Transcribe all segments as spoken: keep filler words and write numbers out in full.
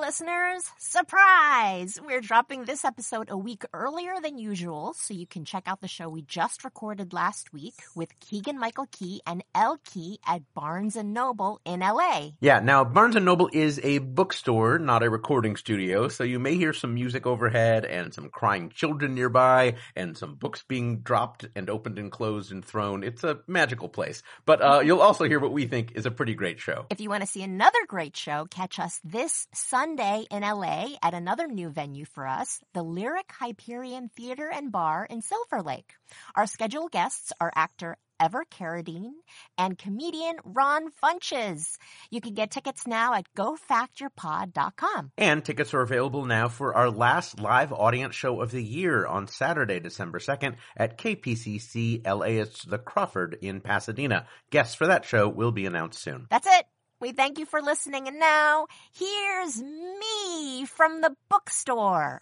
listeners. Surprise! We're dropping this episode a week earlier than usual, so you can check out the show we just recorded last week with Keegan-Michael Key and Elle Key at Barnes and Noble in L A. Yeah, now Barnes and Noble is a bookstore, not a recording studio, so you may hear some music overhead and some crying children nearby and some books being dropped and opened and closed and thrown. It's a magical place. But uh, you'll also hear what we think is a pretty great show. If you want to see another great show, catch us this Sunday in L A at another new venue for us, the Lyric Hyperion Theater and Bar in Silver Lake. Our scheduled guests are actor Ever Carradine and comedian Ron Funches. You can get tickets now at go factor pod dot com. And tickets are available now for our last live audience show of the year on Saturday, December second at K P C C L A's The Crawford in Pasadena. Guests for that show will be announced soon. That's it. We thank you for listening. And now, here's me from the bookstore.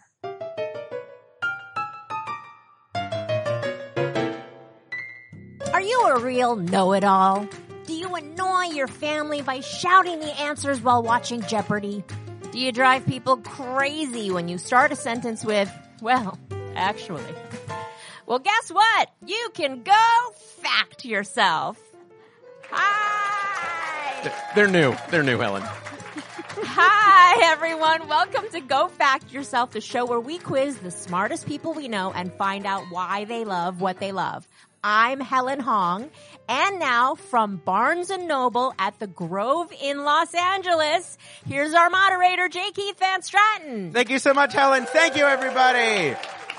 Are you a real know-it-all? Do you annoy your family by shouting the answers while watching Jeopardy? Do you drive people crazy when you start a sentence with, well, actually? Well, guess what? You can go fact yourself. Hi! They're new. They're new, Helen. Hi, everyone. Welcome to Go Fact Yourself, the show where we quiz the smartest people we know and find out why they love what they love. I'm Helen Hong, and now from Barnes and Noble at the Grove in Los Angeles, here's our moderator, J. Keith Van Stratton. Thank you so much, Helen. Thank you, everybody.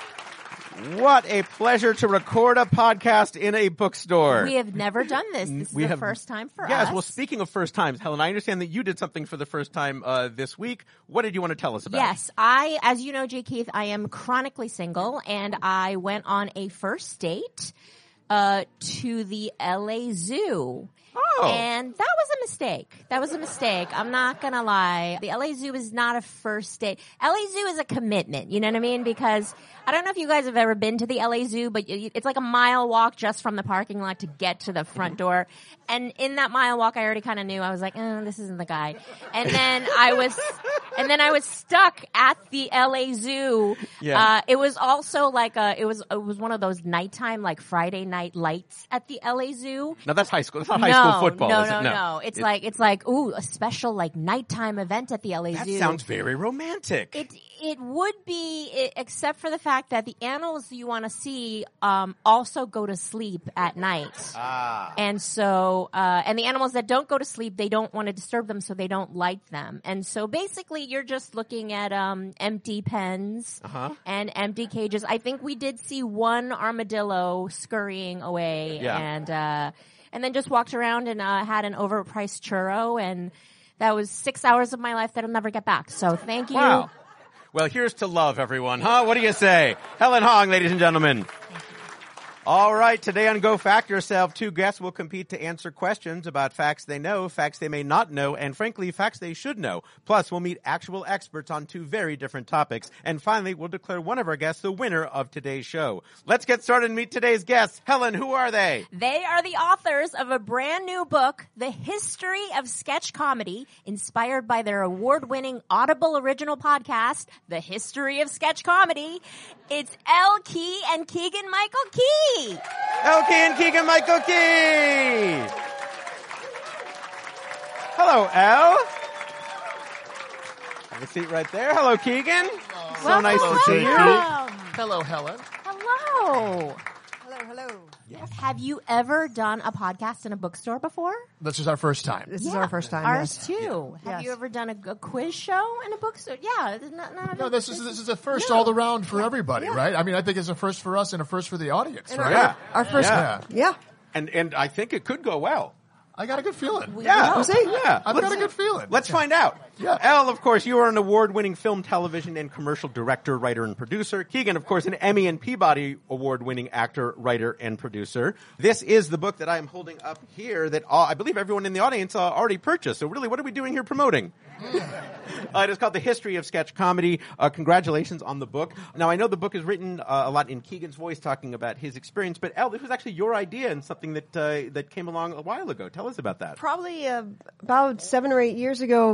What a pleasure to record a podcast in a bookstore. We have never done this. This is we the have, first time for yes, us. Yes, well, speaking of first times, Helen, I understand that you did something for the first time uh, this week. What did you want to tell us about? Yes, I, as you know, J. Keith, I am chronically single, and I went on a first date uh, to the L A Zoo. Oh. And that was a mistake. That was a mistake. I'm not going to lie. The L A Zoo is not a first date. L A Zoo is a commitment. You know what I mean? Because I don't know if you guys have ever been to the L A Zoo, but it's like a mile walk just from the parking lot to get to the front door. And in that mile walk, I already kind of knew. I was like, oh, this isn't the guy. And then I was, and then I was stuck at the L A Zoo. Yeah. Uh, it was also like a, it was, it was one of those nighttime, like Friday night lights at the L A Zoo. No, that's high school. That's not high no, school football, no, is no, it? No, No, no. It's it, like, it's like, ooh, a special like nighttime event at the L A that Zoo. sounds very romantic. It, it would be, it, except for the fact that the animals you want to see, um, also go to sleep at night. Ah. And so, uh, and the animals that don't go to sleep, they don't want to disturb them, so they don't light them. And so basically you're just looking at, um, empty pens Uh-huh. and empty cages. I think we did see one armadillo scurrying away Yeah. and, uh, and then just walked around and, uh, had an overpriced churro, and that was six hours of my life that I'll never get back. So thank you. Wow. Well, here's to love, everyone. Huh? What do you say? Helen Hong, ladies and gentlemen. All right, today on Go Fact Yourself, two guests will compete to answer questions about facts they know, facts they may not know, and frankly, facts they should know. Plus, we'll meet actual experts on two very different topics. And finally, we'll declare one of our guests the winner of today's show. Let's get started and meet today's guests. Helen, who are they? They are the authors of a brand new book, The History of Sketch Comedy, inspired by their award-winning Audible original podcast, The History of Sketch Comedy. It's Elle Key and Keegan-Michael Key. Elle Key and Keegan-Michael Key. Hello, Elle. Have a seat right there. Hello, Keegan. Hello. So Welcome, nice to see you. welcome. Hello, Helen. Hello. Hello, hello. Have you ever done a podcast in a bookstore before? This is our first time. This is our first time. Ours yes. too. Have Yes. you ever done a, a quiz show in a bookstore? Yeah. It's not, not No, this is this is a first No. all around for everybody, Yeah. right? I mean, I think it's a first for us and a first for the audience, And right? Yeah. Our first. Yeah. Yeah. And and I think it could go well. I got a good feeling. Yeah. You see? Yeah. I've got a good feeling. Let's find out. Yeah. Elle, of course, you are an award-winning film, television, and commercial director, writer, and producer. Keegan, of course, an Emmy and Peabody award-winning actor, writer, and producer. This is the book that I am holding up here that uh, I believe everyone in the audience uh, already purchased. So really, what are we doing here promoting? uh, it is called The History of Sketch Comedy. Uh, congratulations on the book. Now, I know the book is written uh, a lot in Keegan's voice, talking about his experience. But Elle, this was actually your idea and something that uh, that came along a while ago. Tell us about that. Probably uh, about seven or eight years ago, I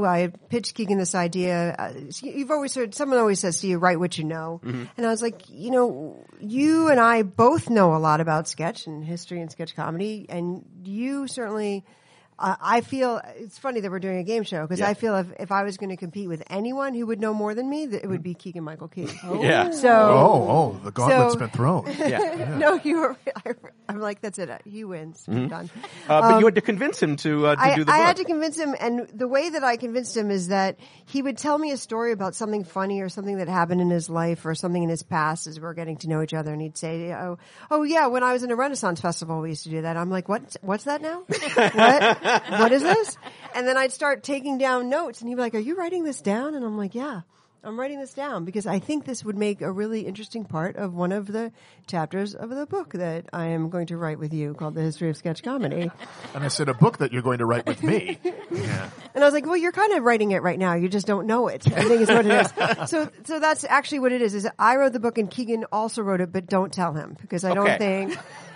pitched Keegan this idea. Uh, you've always heard, someone always says to you, write what you know. Mm-hmm. And I was like, you know, you and I both know a lot about sketch and history and sketch comedy, and you certainly... Uh, I feel it's funny that we're doing a game show because Yeah. I feel if, if I was going to compete with anyone who would know more than me, that it would be Keegan Michael Key. Yeah. So, Oh, oh, the gauntlet's So- been thrown. Yeah. no, you were. I, I'm like, that's it. He wins. Mm-hmm. I'm done. Uh, but Um, you had to convince him to uh, to I, do the I book. had to convince him, and the way that I convinced him is that he would tell me a story about something funny or something that happened in his life or something in his past as we we're getting to know each other, and he'd say, "Oh, oh yeah, when I was in a Renaissance festival, we used to do that." I'm like, "What? What's that now? what? What is this?" And then I'd start taking down notes, and he'd be like, "Are you writing this down?" And I'm like, "Yeah, I'm writing this down because I think this would make a really interesting part of one of the chapters of the book that I am going to write with you called The History of Sketch Comedy." And I said, a book that you're going to write with me. Yeah. And I was like, well, you're kind of writing it right now. You just don't know it. I think is what it is. So, so that's actually what it is, is I wrote the book and Keegan also wrote it, but don't tell him because I Okay. don't think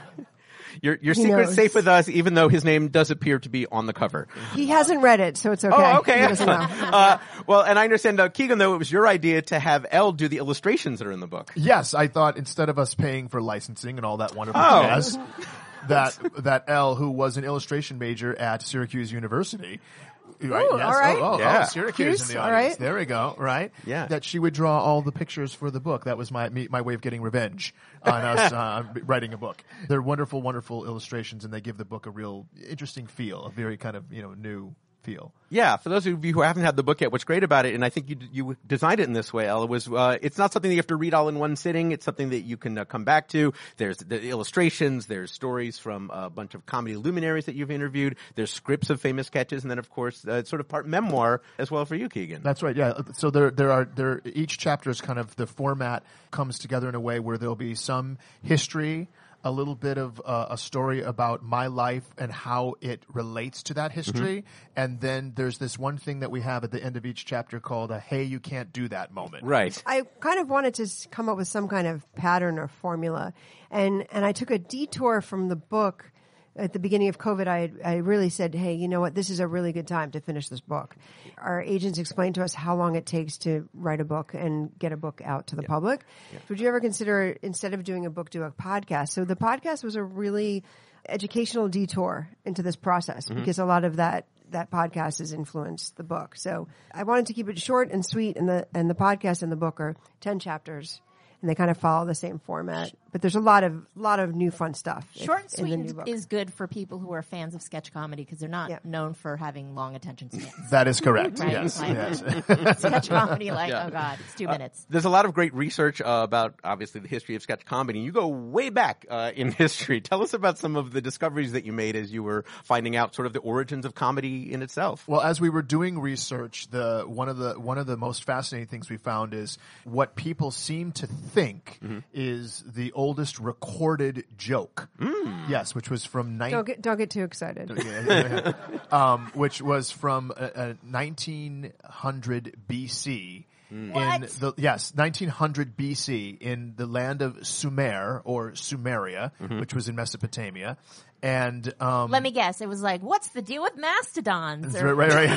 Your your He secret's knows. safe with us, even though his name does appear to be on the cover. he hasn't read it, so it's okay. Oh, okay. He doesn't know. uh, well, and I understand, uh, Keegan, though, it was your idea to have Elle do the illustrations that are in the book. Yes, I thought instead of us paying for licensing and all that wonderful Oh. jazz, that that Elle, who was an illustration major at Syracuse University, right? Ooh, yes. all right. Oh, oh, Yeah. oh, Syracuse in the Cuse, all audience. right. There we go. Right. Yeah. That she would draw all the pictures for the book. That was my me, my way of getting revenge on us uh, writing a book. They're wonderful, wonderful illustrations, and they give the book a real interesting feel, a very kind of you know new feel. Yeah, for those of you who haven't had the book yet, what's great about it, and I think you you designed it in this way, Ella, was uh, it's not something that you have to read all in one sitting. It's something that you can uh, come back to. There's the illustrations, there's stories from a bunch of comedy luminaries that you've interviewed, there's scripts of famous sketches, and then, of course, uh, it's sort of part memoir as well for you, Keegan. That's right. Yeah. So there, there are there. Each chapter is kind of the format comes together in a way where there'll be some history, a little bit of uh, a story about my life and how it relates to that history, mm-hmm. and then there's this one thing that we have at the end of each chapter called a "Hey, you can't do that" moment. Right. I kind of wanted to s- come up with some kind of pattern or formula, and and I took a detour from the book. At the beginning of COVID, I I really said, hey, you know what? This is a really good time to finish this book. Our agents explained to us how long it takes to write a book and get a book out to the yeah. public. Yeah. Would you ever consider, instead of doing a book, do a podcast? So the podcast was a really educational detour into this process mm-hmm. because a lot of that that podcast has influenced the book. So I wanted to keep it short and sweet, and the and the podcast and the book are ten chapters. And they kind of follow the same format, but there's a lot of lot of new fun stuff. Short and in the sweet new book. is good for people who are fans of sketch comedy because they're not Yeah. known for having long attention spans. That is correct. Right? Yes. Like, yes. sketch comedy, like Yeah. oh god, it's two Uh, minutes. there's a lot of great research uh, about, obviously, the history of sketch comedy. You go way back uh, in history. Tell us about some of the discoveries that you made as you were finding out sort of the origins of comedy in itself. Well, as we were doing research, the one of the one of the most fascinating things we found is what people seem to think Mm-hmm. is the oldest recorded joke. Mm. Yes, which was from nine. Don't get don't get too excited. um, which was from uh, uh, nineteen hundred B C. What? In the yes, nineteen hundred B C in the land of Sumer or Sumeria, Mm-hmm. which was in Mesopotamia, and um, Let me guess. It was like, what's the deal with mastodons? right, right, right.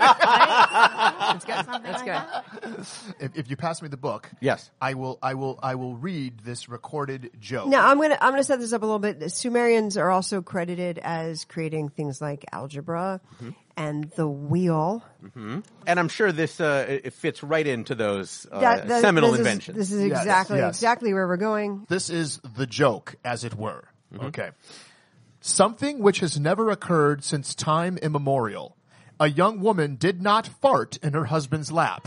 It's got something That's like good. that. if, if you pass me the book, Yes. I will, I will, I will read this recorded joke. Now I'm gonna I'm gonna set this up a little bit. The Sumerians are also credited as creating things like algebra Mm-hmm. and the wheel. And I'm sure this uh, it fits right into those uh, That- that- seminal this is- inventions. This is Yes, exactly yes. exactly where we're going. This is the joke, as it were. Okay. Something which has never occurred since time immemorial. A young woman did not fart in her husband's lap.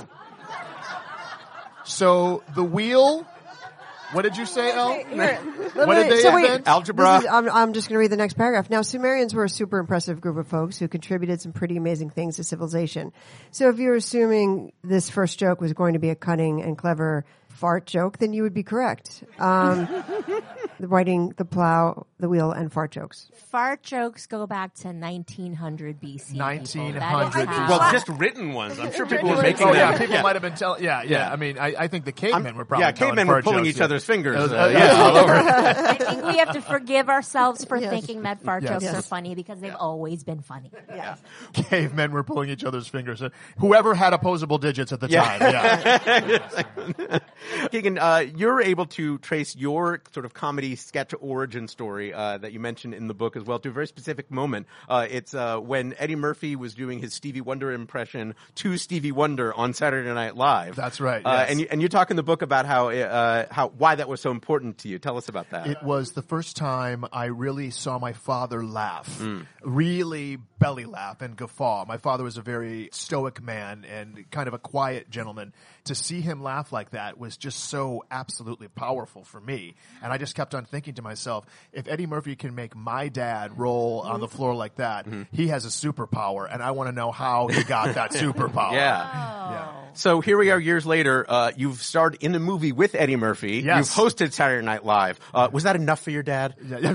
So the wheel. What did you say, El? Here, What let did me- they so wait, invent? Algebra. this is- I'm, I'm just going to read the next paragraph. Now, Sumerians were a super impressive group of folks who contributed some pretty amazing things to civilization. So if you're assuming this first joke was going to be a cunning and clever fart joke, then you would be correct. Um, writing The Plow, The Wheel, and fart jokes. Fart jokes go back to nineteen hundred B C. nineteen people. That is hundred how- Well, just written ones. I'm sure people were Written making Oh them. yeah, people might have been telling. Yeah, yeah. I mean, I, I think the cavemen were probably yeah, telling cavemen were fart pulling jokes, each yeah. other's fingers. Those- Uh, uh, yeah, all over. I think we have to forgive ourselves for Yes. thinking that fart Yes. jokes Yes. are funny because they've always been funny. Yes. Cavemen were pulling each other's fingers. Uh, Whoever had opposable digits at the Yeah. time. Yeah. Keegan, uh, you're able to trace your sort of comedy sketch origin story uh, that you mentioned in the book as well to a very specific moment. Uh, it's uh, when Eddie Murphy was doing his Stevie Wonder impression to Stevie Wonder on Saturday Night Live. That's right, Uh, yes. and you and you talk in the book about how uh, how why that was so important to you. Tell us about that. It was the first time I really saw my father laugh, Mm. really belly laugh and guffaw. My father was a very stoic man and kind of a quiet gentleman. To see him laugh like that was just so absolutely powerful for me. And I just kept on thinking to myself, if Eddie Murphy can make my dad roll on the floor like that, Mm-hmm. he has a superpower, and I want to know how he got that superpower. Yeah. Yeah. So here we are years later. Uh, you've starred in a movie with Eddie Murphy. Yes. You've hosted Saturday Night Live. Uh, was that enough for your dad?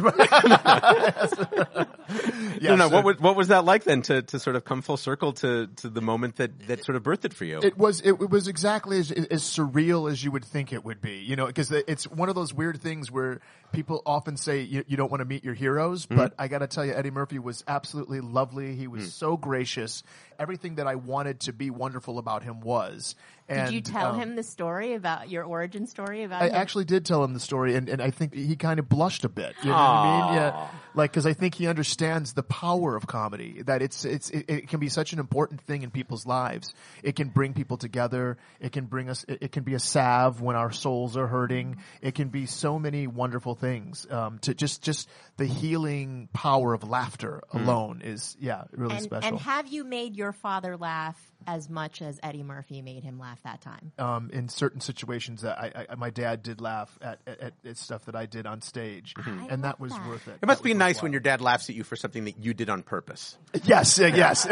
no, no. Yes, What was, what was that like then to, to sort of come full circle to, to the moment that, that sort of birthed it for you? It was it, it was exactly as, as surreal as you would think it would be, you know, because it's one of those weird things where people often say you, you don't want to meet your heroes, Mm-hmm. but I got to tell you, Eddie Murphy was absolutely lovely. He Mm. was so gracious. Everything that I wanted to be wonderful about him was. And, Did you tell um, him the story about your origin story about I him? actually did tell him the story, and, and I think he kind of blushed a bit. You know what I mean? Yeah, like because I think he understands the power of comedy. That it's it's it, it can be such an important thing in people's lives. It can bring people together. It can bring us. It, it can be a salve when our souls are hurting. It can be so many wonderful things. Um, to just just the healing power of laughter alone is yeah really and, special. and have you made your father laugh as much as Eddie Murphy made him laugh that time? um, in certain situations that I, I, my dad did laugh at, at, at stuff that I did on stage, I and that love was that. worth it. It must That be was nice when worthwhile. your dad laughs at you for something that you did on purpose. Yes, uh, yes.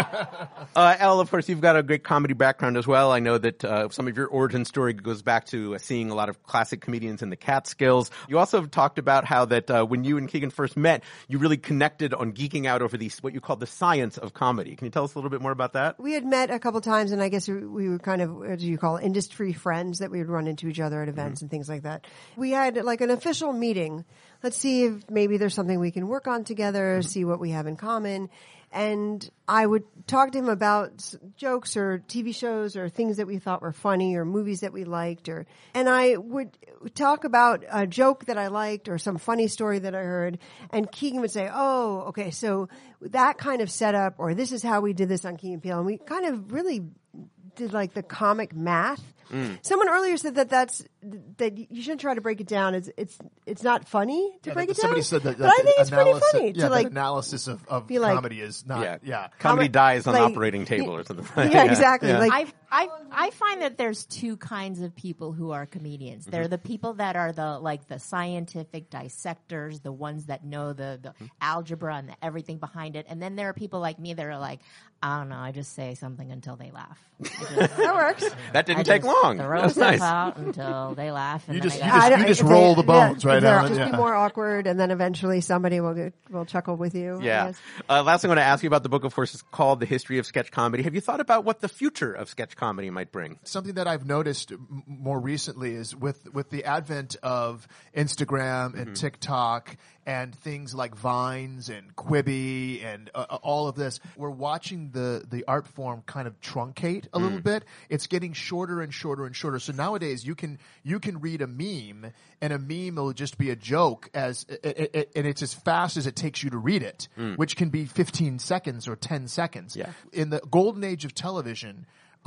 Uh, Elle, of course, you've got a great comedy background as well. I know that uh, some of your origin story goes back to uh, seeing a lot of classic comedians in the Catskills. You also have talked about how that uh, when you and Keegan first met, you really connected on geeking out over these what you call the science of comedy. Can you tell us a little bit more about that? We had met a couple times, and I guess we, we were kind of, what do you call it, industry friends that we would run into each other at events and things like that. We had like an official meeting. Let's see if maybe there's something we can work on together, see what we have in common. And I would talk to him about s- jokes or T V shows or things that we thought were funny or movies that we liked, or and I would talk about a joke that I liked or some funny story that I heard, and Keegan would say, "Oh, okay, so that kind of setup, or this is how we did this on Key and Peele," and we kind of really did like the comic math. Someone earlier said that that's that you shouldn't try to break it down. It's it's it's not funny to Yeah, break it somebody down. said that, but I that think it's pretty analysis- funny Yeah, to the like analysis of, of be like- comedy is not. yeah. Yeah, Comedy How- dies on like- operating table or something. yeah, exactly. Yeah. Like I, I, I find that there's two kinds of people who are comedians. They're the people that are the like the scientific dissectors, the ones that know the, the algebra and the everything behind it. And then there are people like me that are like, I don't know, I just say something until they laugh. I just, that works. That didn't I take just long. Throw That's stuff nice. out until they laugh. And You then just- I you go, just- I don't- just if roll they- the bones yeah, right exactly. now, Just yeah. be more awkward, and then eventually somebody will get, will chuckle with you. I Yeah. guess. Uh, last thing I want to ask you about the book, of course, is called The History of Sketch Comedy. Have you thought about what the future of sketch comedy might bring? Something that I've noticed m- more recently is with, with the advent of Instagram and TikTok and things like Vines and Quibi and uh, all of this, we're watching the, the art form kind of truncate a little bit. It's getting shorter and shorter and shorter. So nowadays you can you can read a meme, and a meme will just be a joke as it, it, and it's as fast as it takes you to read it, which can be fifteen seconds or ten seconds. Yeah. In the golden age of television,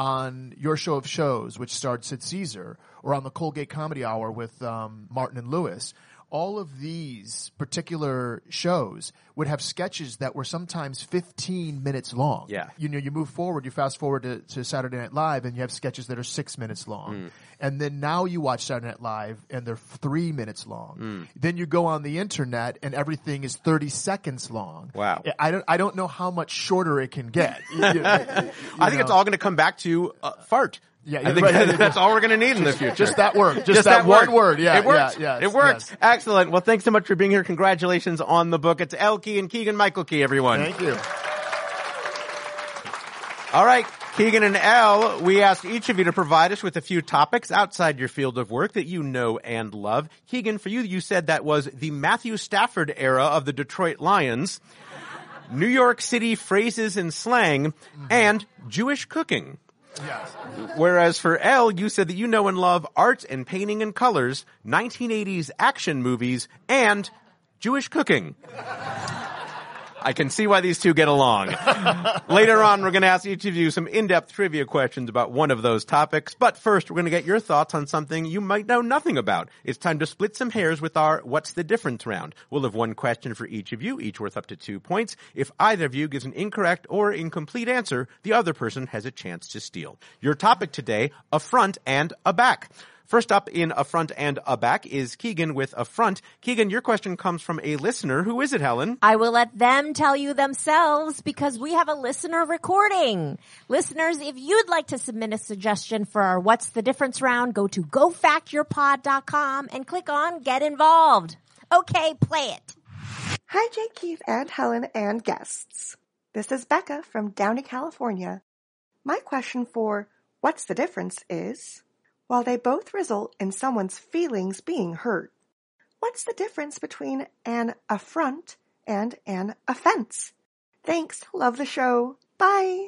on Your Show of Shows, which starred Sid Caesar, or on the Colgate Comedy Hour with um, Martin and Lewis, all of these particular shows would have sketches that were sometimes fifteen minutes long. Yeah. You know, you move forward, you fast forward to, to Saturday Night Live, and you have sketches that are six minutes long. And then now you watch Saturday Night Live, and they're three minutes long. Then you go on the internet, and everything is thirty seconds long. Wow. I don't, I don't know how much shorter it can get. You- you- you I think it's know. all going to come back to uh, fart. Yeah, I think right. that's all we're going to need in the future. Just that word. Just, Just that, that one word. word. Yeah, it works. Yeah, yes, it works. yes. Excellent. Well, thanks so much for being here. Congratulations on the book. It's Elle Key and Keegan Michael Key, everyone. Thank you. All right, Keegan and Elle, we asked each of you to provide us with a few topics outside your field of work that you know and love. Keegan, for you, you said that was the Matthew Stafford era of the Detroit Lions, New York City phrases and slang, and Jewish cooking. Yes. Whereas for Elle, you said that you know and love art and painting and colors, nineteen eighties action movies, and Jewish cooking. I can see why these two get along. Later on, we're going to ask each of you some in-depth trivia questions about one of those topics. But first, we're going to get your thoughts on something you might know nothing about. It's time to split some hairs with our What's the Difference round. We'll have one question for each of you, each worth up to two points. If either of you gives an incorrect or incomplete answer, the other person has a chance to steal. Your topic today, a front and a back. First up in a front and a back is Keegan with a front. Keegan, your question comes from a listener. Who is it, Helen? I will let them tell you themselves because we have a listener recording. Listeners, if you'd like to submit a suggestion for our What's the Difference round, go to go fact your pod dot com and click on Get Involved. Okay, play it. Hi, Jake, Keith, and Helen, and guests. This is Becca from Downey, California. My question for What's the Difference is, while they both result in someone's feelings being hurt, what's the difference between an affront and an offense? Thanks. Love the show. Bye.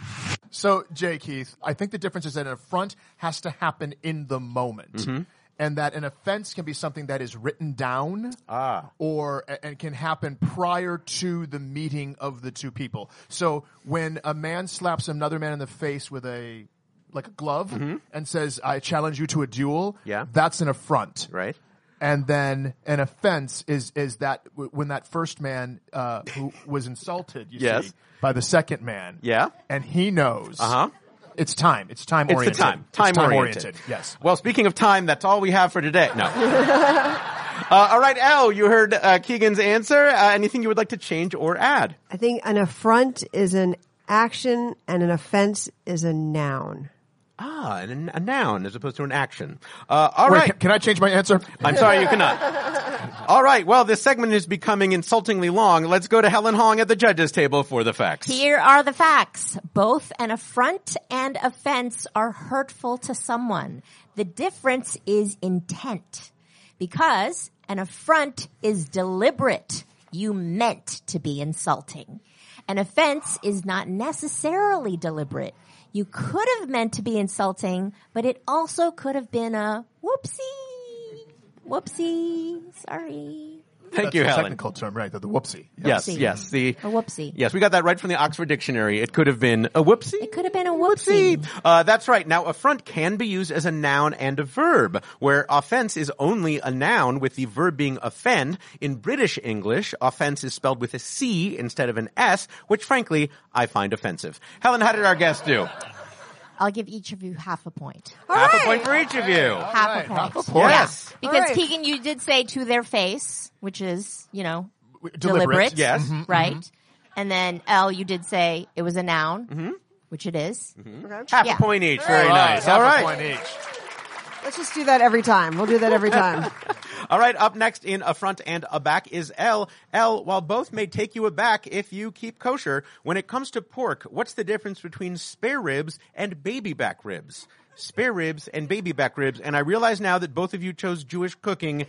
So, Jay Keith, I think the difference is that an affront has to happen in the moment. Mm-hmm. And that an offense can be something that is written down Ah. or and can happen prior to the meeting of the two people. So when a man slaps another man in the face with a like a glove mm-hmm. and says, I challenge you to a duel, yeah. that's an affront. Right. And then an offense is is that w- when that first man uh, who was insulted, you yes. see, by the second man. Yeah. And he knows. Uh-huh. It's time. It's time It's oriented. the time. Time, it's time oriented. oriented. Yes. Well, speaking of time, that's all we have for today. No. uh, all right, Elle, you heard uh, Keegan's answer. Uh, anything you would like to change or add? I think an affront is an action and an offense is a noun. Ah, an, a noun as opposed to an action. Uh, all Wait, right. Can, can I change my answer? I'm sorry, you cannot. All right. Well, this segment is becoming insultingly long. Let's go to Helen Hong at the judges' table for the facts. Here are the facts. Both an affront and offense are hurtful to someone. The difference is intent. Because an affront is deliberate. You meant to be insulting. An offense is not necessarily deliberate. You could have meant to be insulting, but it also could have been a whoopsie. Whoopsie. Sorry. Thank That's you, the Helen. technical term, right? The, the whoopsie. Yes, Whoopsie. yes. The A whoopsie. Yes, we got that right from the Oxford Dictionary. It could have been a whoopsie. It could have been a whoopsie. Uh, that's right. Now, affront can be used as a noun and a verb, where offense is only a noun with the verb being offend. In British English, offense is spelled with a C instead of an S, which frankly, I find offensive. Helen, how did our guests do? I'll give each of you half a point. All half right. a point for each of you. Half right, a point. half a point. Yes. Because All right. Keegan, you did say to their face, which is, you know, Deliberate. deliberate. Yes. Mm-hmm, Right? And then L, you did say it was a noun, Mm-hmm. which it is. Okay. Half Yeah. a point each. Very Right, nice. half All a right. point each. Let's just do that every time. We'll do that every time. All right, up next in a front and a back is Elle. Elle, while both may take you aback if you keep kosher, when it comes to pork, what's the difference between spare ribs and baby back ribs? Spare ribs and baby back ribs, and I realize now that both of you chose Jewish cooking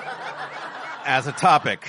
as a topic.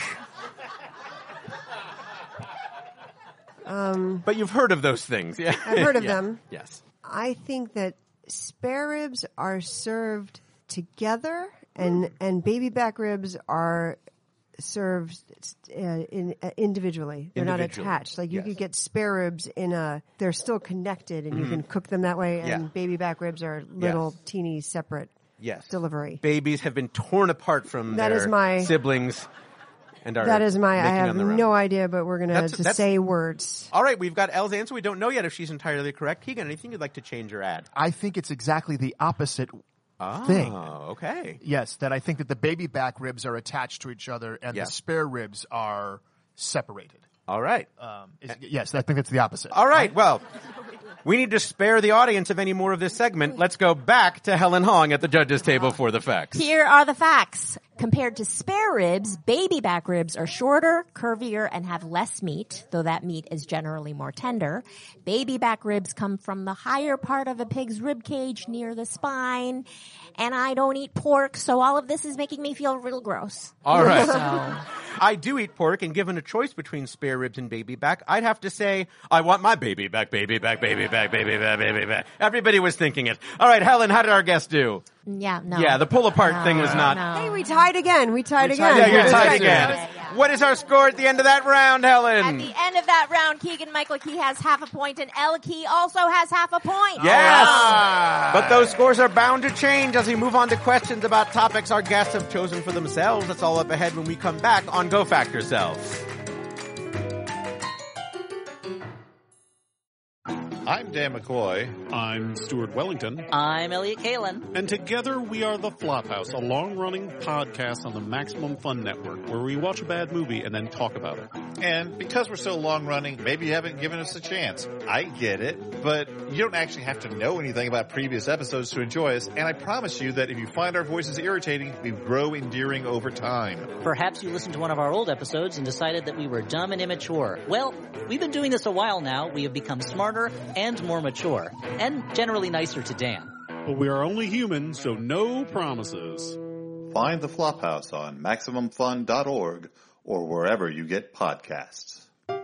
Um, but you've heard of those things. Yeah. I've heard of Yeah. them. Yes. I think that spare ribs are served together, and and baby back ribs are served uh, in, uh, individually. They're not Individually, attached. Like you yes. could get spare ribs in a. They're still connected, and you can cook them that way. And Yeah. baby back ribs are little Yes. teeny separate Yes. delivery. Babies have been torn apart from That their is my- siblings and are That is my. I making have on their own. no idea, but we're gonna That's- just that's- say words. All right, we've got Elle's answer. We don't know yet if she's entirely correct. Keegan, anything you'd like to change or add? I think it's exactly the opposite Oh, thing. okay. Yes, that I think that the baby back ribs are attached to each other and Yeah. the spare ribs are separated. All right. Um, is, yes, I think that's the opposite. All right. Well, We need to spare the audience of any more of this segment. Let's go back to Helen Hong at the judges' table for the facts. Here are the facts. Compared to spare ribs, baby back ribs are shorter, curvier, and have less meat, though that meat is generally more tender. Baby back ribs come from the higher part of a pig's rib cage near the spine. And I don't eat pork, so all of this is making me feel real gross. All right. So, I do eat pork, and given a choice between spare ribs and baby back, I'd have to say, I want my baby back, baby back, baby back, baby back, baby back. Everybody was thinking it. All right, Helen, how did our guest do? yeah, no. Yeah, the pull-apart No, thing was not... no. Hey, we tied again. We tied again. Yeah, you're That's tied right. again. Yeah, yeah. What is our score at the end of that round, Helen? At the end of that round, Keegan-Michael Key has half a point, and Elle Key also has half a point. Yes! Ah. But those scores are bound to change as we move on to questions about topics our guests have chosen for themselves. That's all up ahead when we come back on Go Fact Yourself. I'm Dan McCoy. I'm Stuart Wellington, I'm Elliot Kalin. and together we are The Flophouse, a long-running podcast on the Maximum Fun Network, where we watch a bad movie and then talk about it. And because we're so long running, maybe you haven't given us a chance. I get it, but you don't actually have to know anything about previous episodes to enjoy us, and I promise you that if you find our voices irritating, we grow endearing over time. Perhaps you listened to one of our old episodes and decided that we were dumb and immature. Well, we've been doing this a while now. We have become smarter and more mature, and generally nicer to Dan. But we are only human, so no promises. Find the Flophouse on Maximum Fun dot org or wherever you get podcasts.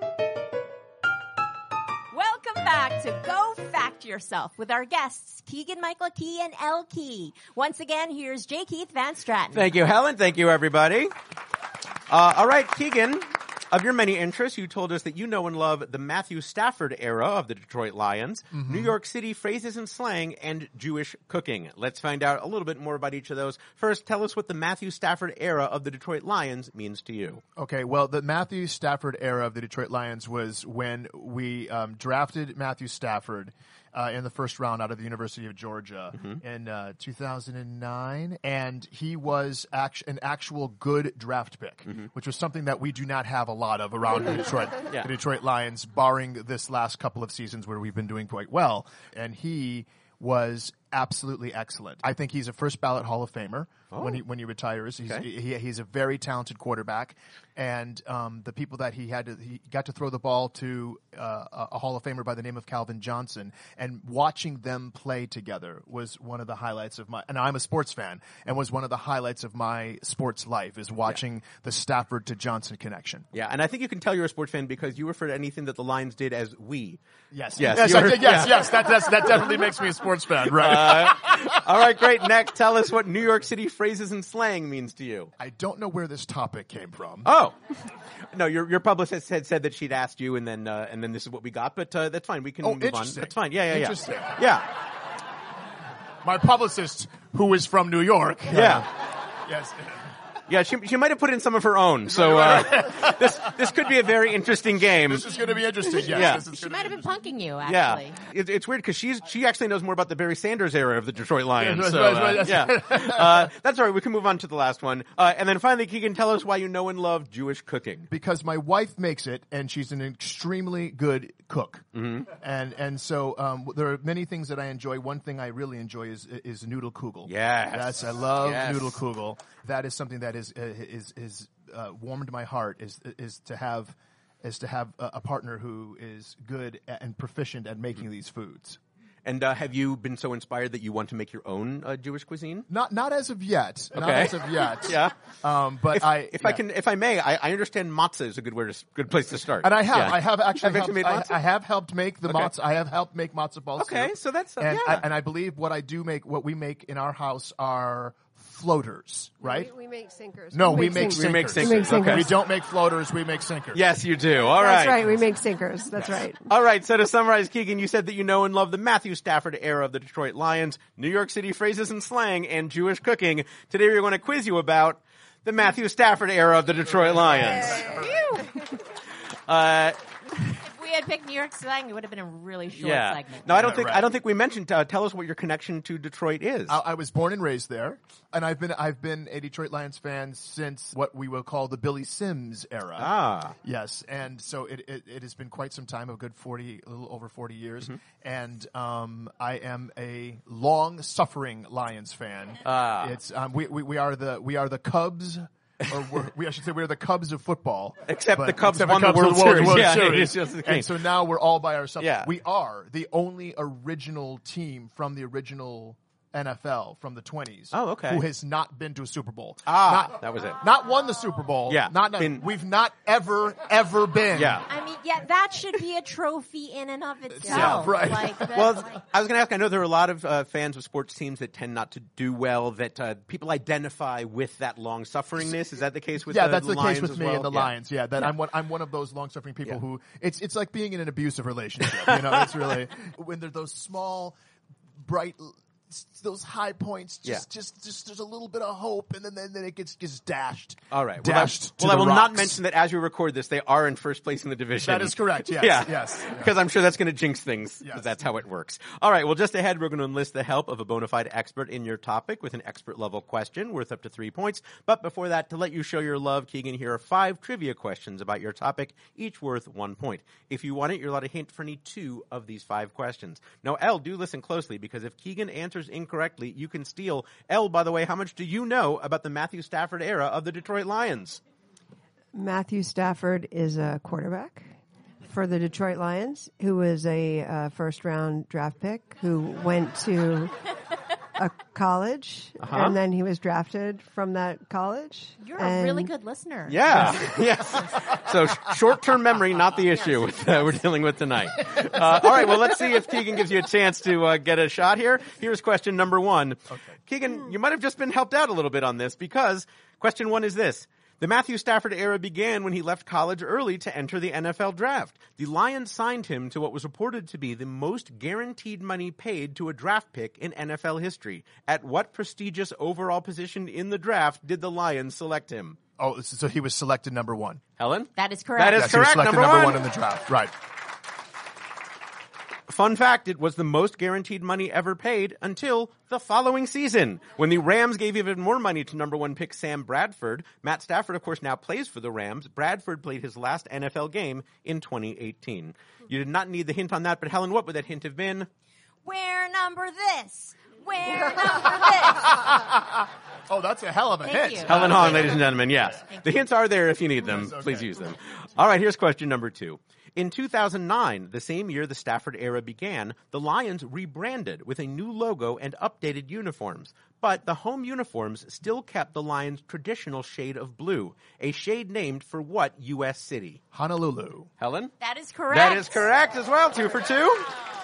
Welcome back to Go Fact Yourself with our guests, Keegan-Michael Key and Elle Key. Once again, here's J. Keith Van Stratton. Thank you, Helen. Thank you, everybody. Uh, all right, Keegan, of your many interests, you told us that you know and love the Matthew Stafford era of the Detroit Lions, Mm-hmm. New York City phrases and slang, and Jewish cooking. Let's find out a little bit more about each of those. First, tell us what the Matthew Stafford era of the Detroit Lions means to you. Okay, well, the Matthew Stafford era of the Detroit Lions was when we um, drafted Matthew Stafford uh, in the first round out of the University of Georgia Mm-hmm. in uh, two thousand nine, and he was act- an actual good draft pick, Mm-hmm. which was something that we do not have a lot of around the Detroit, Yeah. the Detroit Lions, barring this last couple of seasons where we've been doing quite well. And he was absolutely excellent. I think he's a first ballot Hall of Famer when he when he retires. He's Okay. he, he's a very talented quarterback, and um, the people that he had to he got to throw the ball to uh, a a Hall of Famer by the name of Calvin Johnson, and watching them play together was one of the highlights of my. And I'm a sports fan, and was one of the highlights of my sports life is watching the Stafford to Johnson connection. Yeah, and I think you can tell you're a sports fan because you refer to anything that the Lions did as we. Yes, Yes, yes, you're- I- yes, yes. That that's, that definitely makes me a sports fan, right? All right, great. Next, tell us what New York City phrases and slang means to you. I don't know where this topic came from. Oh, no, your your publicist had said that she'd asked you, and then uh, and then this is what we got. But uh, that's fine. We can Oh, move on. interesting. That's fine. Yeah, yeah, yeah. Interesting. Yeah, My publicist, who is from New York. yeah, Yes. yeah. She she might have put in some of her own. So uh, this this could be a very interesting game. This is going to be interesting. Yes, Yeah. this is She gonna might be have been punking you, Yeah, actually. it, it's weird because she's she actually knows more about the Barry Sanders era of the Detroit Lions. Yeah, so, right, uh, right, right. yeah, uh, that's all right. We can move on to the last one, uh, and then finally, Keegan, tell us why you know and love Jewish cooking. because my wife makes it, and she's an extremely good cook. Mm-hmm. And and so um, there are many things that I enjoy. One thing I really enjoy is is noodle kugel. Yes. Yes, I love Yes. noodle kugel. That is something that is uh, is is uh, warmed my heart. Is is to have is to have a, a partner who is good and proficient at making these foods. And uh, have you been so inspired that you want to make your own uh, Jewish cuisine? Not not as of yet. Not Okay. as of yet. Yeah. Um, but If, I if I yeah. can, if I may, I, I understand matzah is a good word, to, good place to start. And I have, Yeah. I have actually, Have you helped, actually made I, matzah? I have helped make the Okay. matzah. I have helped make matzah balls. Okay, too. so that's- uh, and, yeah. I, and I believe what I do make, what we make in our house are floaters, right? We, we make sinkers. No, we make, sinkers. We make sinkers. sinkers. We make sinkers. Okay. We don't make floaters. We make sinkers. Yes, you do. All That's right. right. We make sinkers. That's right. All right. So to summarize, Keegan, you said that you know and love the Matthew Stafford era of the Detroit Lions, New York City phrases and slang, and Jewish cooking. Today we're going to quiz you about the Matthew Stafford era of the Detroit Lions. Uh, If we had picked New York slang, it would have been a really short Yeah. segment. No, I don't Yeah, think right. I don't think we mentioned. Uh, tell us what your connection to Detroit is. I, I was born and raised there, and I've been I've been a Detroit Lions fan since what we will call the Billy Sims era. Ah. Yes, and so it, it, it has been quite some time, a good forty, a little over forty years, Mm-hmm. and um, I am a long-suffering Lions fan. Ah. It's um, we, we we are the we are the Cubs. or we're, we, I should say we're the Cubs of football. Except but the Cubs have the won the Cubs World of the World, Series. World Yeah, Series. it's just the king. And so now we're all by ourselves. Yeah. We are the only original team from the original N F L from the twenties. Oh, okay. Who has not been to a Super Bowl. Ah, not, that was it. Not won the Super Bowl. Yeah. Not, not Been- we've not ever, ever been. Yeah. I mean, yeah, that should be a trophy in and of itself. Yeah, right. Like, that's Well, like, I was going to ask. I know there are a lot of uh, fans of sports teams that tend not to do well. That uh, people identify with that long sufferingness. Is that the case with yeah, the that's the Lions case with as me well? and the Yeah. Lions. Yeah, that I'm one. I'm one of those long-suffering people Yeah. who it's it's like being in an abusive relationship. You know, it's really when there's those small, bright, those high points. Just, Yeah. just, just there's a little bit of hope, and then then, then it gets gets dashed. All right. Well, I, dashed. to well, I the will not rocks. mention that as we record this, they are in first place in the division. That is correct. Yes. yeah. Yes. Because I'm sure that's going to jinx things. 'Cause Yes. That's how it works. All right. Well, just ahead, we're going to enlist the help of a bona fide expert in your topic with an expert level question worth up to three points. But before that, to let you show your love, Keegan, here are five trivia questions about your topic, each worth one point. If you want it, you're allowed a hint for any two of these five questions. Now, Elle, do listen closely because if Keegan answers incorrectly, you can steal. Elle, by the way, how much do you know about the Matthew Stafford era of the Detroit Lions? Matthew Stafford is a quarterback for the Detroit Lions, who was a uh, first-round draft pick who went to a college, Uh-huh. and then he was drafted from that college. you're a and really good listener. Yeah. yes. So sh- short-term memory, not the issue with, uh, we're dealing with tonight. Uh, all right. Well, let's see if Keegan gives you a chance to uh, get a shot here. Here's question number one. Okay. Keegan, you might have just been helped out a little bit on this because question one is this. The Matthew Stafford era began when he left college early to enter the N F L draft. The Lions signed him to what was reported to be the most guaranteed money paid to a draft pick in N F L history. At what prestigious overall position in the draft did the Lions select him? Oh, so he was selected number one. Helen? That is correct. That is Yes, he was correct. selected Number number one. one in the draft. Right. Fun fact, it was the most guaranteed money ever paid until the following season, when the Rams gave even more money to number one pick Sam Bradford. Matt Stafford, of course, now plays for the Rams. Bradford played his last N F L game in twenty eighteen. You did not need the hint on that, but Helen, what would that hint have been? Where number this? Where number this? Oh, that's a hell of a Thank hit. you. Helen Hong, ladies and gentlemen, yes. The hints are there if you need them. Yes, okay. Please use them. All right, here's question number two. In two thousand nine, the same year the Stafford era began, the Lions rebranded with a new logo and updated uniforms. But the home uniforms still kept the Lions' traditional shade of blue, a shade named for what U S city? Honolulu. Helen? That is correct. That is correct as well. Two for two.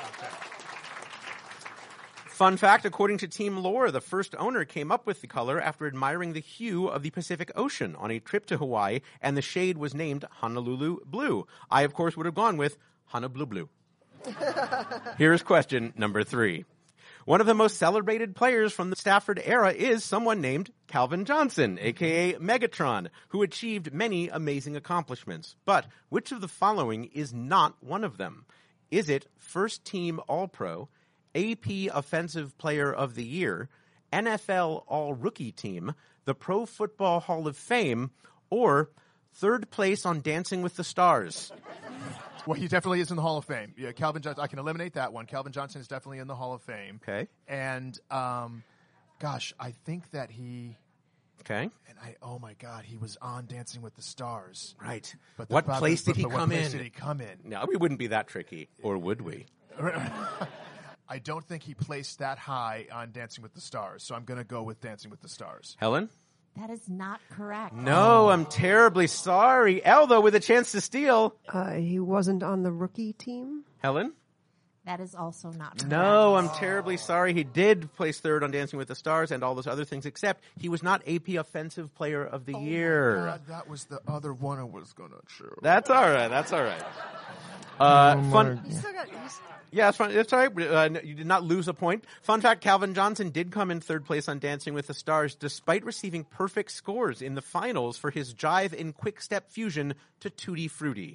Fun fact, according to team lore, the first owner came up with the color after admiring the hue of the Pacific Ocean on a trip to Hawaii, and the shade was named Honolulu Blue. I, of course, would have gone with Honolulu Blue. Here's question number three. One of the most celebrated players from the Stafford era is someone named Calvin Johnson, a k a. Megatron, who achieved many amazing accomplishments. But which of the following is not one of them? Is it first team All-Pro, A P Offensive Player of the Year, N F L All-Rookie Team, the Pro Football Hall of Fame, or third place on Dancing with the Stars? Well, he definitely is in the Hall of Fame. Yeah, Calvin Johnson. I can eliminate that one. Calvin Johnson is definitely in the Hall of Fame. Okay. And, um, gosh, I think that he. Okay. And I, oh my God, he was on Dancing with the Stars. Right. But the what problem- place did but- he but what come place in? Did he come in? No, we wouldn't be that tricky, or would we? I don't think he placed that high on Dancing with the Stars, so I'm going to go with Dancing with the Stars. Helen? That is not correct. No, I'm terribly sorry. Elle, though, with a chance to steal. Uh, he wasn't on the rookie team. Helen? That is also not correct. No, I'm terribly sorry. He did place third on Dancing with the Stars and all those other things, except he was not A P Offensive Player of the Year. God, that was the other one I was going to choose. That's all right. That's all right. Uh, Oh, fun. You still got. You s- Yeah, that's fine. That's all right. Uh, no, you did not lose a point. Fun fact, Calvin Johnson did come in third place on Dancing with the Stars despite receiving perfect scores in the finals for his jive and quick step fusion to Tutti Frutti.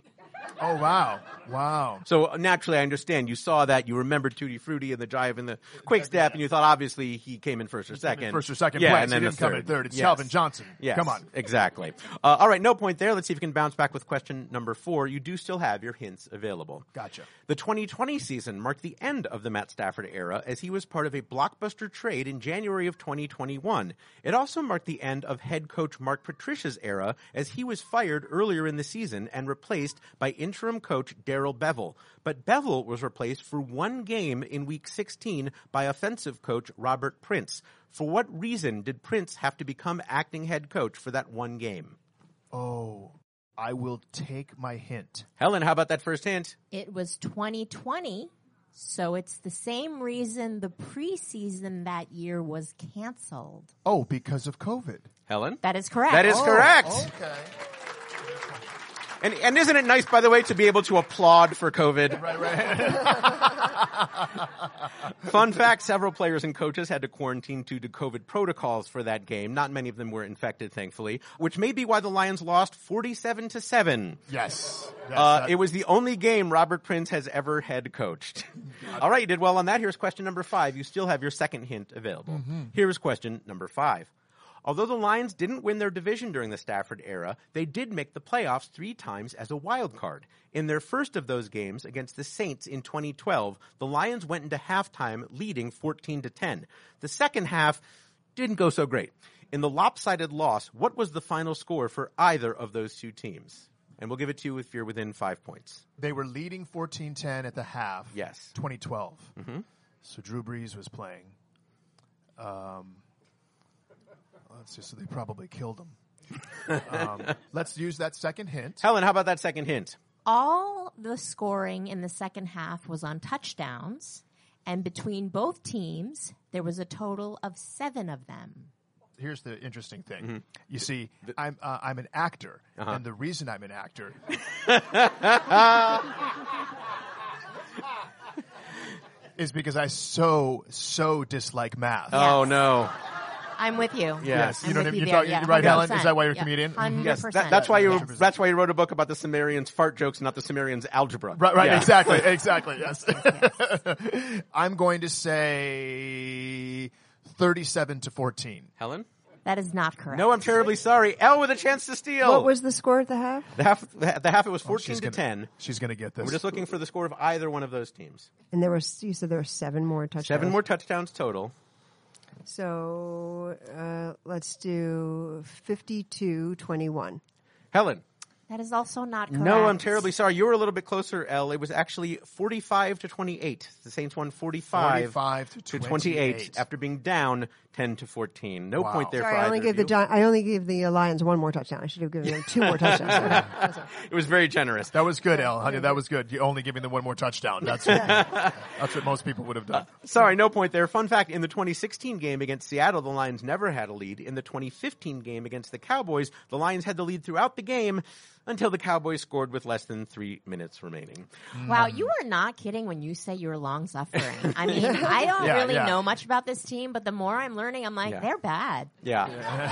Oh, wow. Wow. So uh, naturally, I understand you saw that. You remembered Tutti Frutti and the jive and the quick step, and you thought obviously he came in first or second. First or second yeah, place. and then he the didn't come third. in third. It's Yes. Calvin Johnson. Yes, Come on. Exactly. Uh, all right, no point there. Let's see if we can bounce back with question number four. You do still have your hints available. Gotcha. The twenty twenty season marked the end of the Matt Stafford era as he was part of a blockbuster trade in January of twenty twenty-one. It also marked the end of head coach Mark Patricia's era as he was fired earlier in the season and replaced by interim coach Darrell Bevell. But Bevell was replaced for one game in week sixteen by offensive coach Robert Prince. For what reason did Prince have to become acting head coach for that one game? Oh, I will take my hint. Helen, how about that first hint? It was twenty twenty, so it's the same reason the preseason that year was canceled. Oh, because of COVID. Helen? That is correct. That is Oh, correct. Okay. And, and isn't it nice, by the way, to be able to applaud for COVID? Right, right. Fun fact, several players and coaches had to quarantine due to COVID protocols for that game. Not many of them were infected, thankfully, which may be why the Lions lost forty-seven to seven. Yes. yes Uh, that- it was the only game Robert Prince has ever head coached. All right, you did well on that. Here's question number five. You still have your second hint available. Mm-hmm. Here's question number five. Although the Lions didn't win their division during the Stafford era, they did make the playoffs three times as a wild card. In their first of those games against the Saints in twenty twelve, the Lions went into halftime leading fourteen to ten. The second half didn't go so great. In the lopsided loss, what was the final score for either of those two teams? And we'll give it to you if you're within five points. They were leading fourteen ten at the half. Yes. twenty twelve. Mm-hmm. So Drew Brees was playing. Um, let's see. So they probably killed him. um, let's use that second hint. Helen, how about that second hint? All the scoring in the second half was on touchdowns, and between both teams, there was a total of seven of them. Here's the interesting thing. Mm-hmm. You see, I'm uh, I'm an actor, Uh-huh. and the reason I'm an actor is because I so so dislike math. Oh, no. I'm with you. Yes. I'm You know with what I mean? you You're there, talking- yeah, you're right, Helen? Is one hundred percent. that why you're a Yeah, comedian? Mhm. one hundred Yes, percent. that, that's why you Yeah. that's why you wrote a book about the Sumerians' fart jokes, not the Sumerians' algebra. Right, right, Yeah. exactly, exactly, yes. I'm going to say thirty-seven to fourteen. Helen? That is not correct. No, I'm terribly sorry. Elle with a chance to steal. What was the score at the half? the half? The, the half it was fourteen she's to gonna, ten. She's going to get this. We're just looking for the score of either one of those teams. And there was, you said there were seven more touchdowns. Seven more touchdowns total. So uh, let's do fifty-two twenty-one. Helen? That is also not correct. No, I'm terribly sorry. You were a little bit closer, Elle. It was actually forty-five to twenty-eight. The Saints won forty-five, forty-five to to twenty-eight. twenty-eight after being down ten to fourteen. No Wow. point there Sorry, for I only either gave of the you. Gi- I only gave the uh, Lions one more touchdown. I should have given them two more touchdowns. It was very generous. That was good, Elle. Honey, that was good. You only giving them one more touchdown. That's that's what most people would have done. Sorry, no point there. Fun fact, in the twenty sixteen game against Seattle, the Lions never had a lead. In the twenty fifteen game against the Cowboys, the Lions had the lead throughout the game until the Cowboys scored with less than three minutes remaining. Wow, you are not kidding when you say you're long suffering. I mean, I don't Yeah, really yeah. know much about this team, but the more I'm learning, I'm like, Yeah. they're bad. Yeah.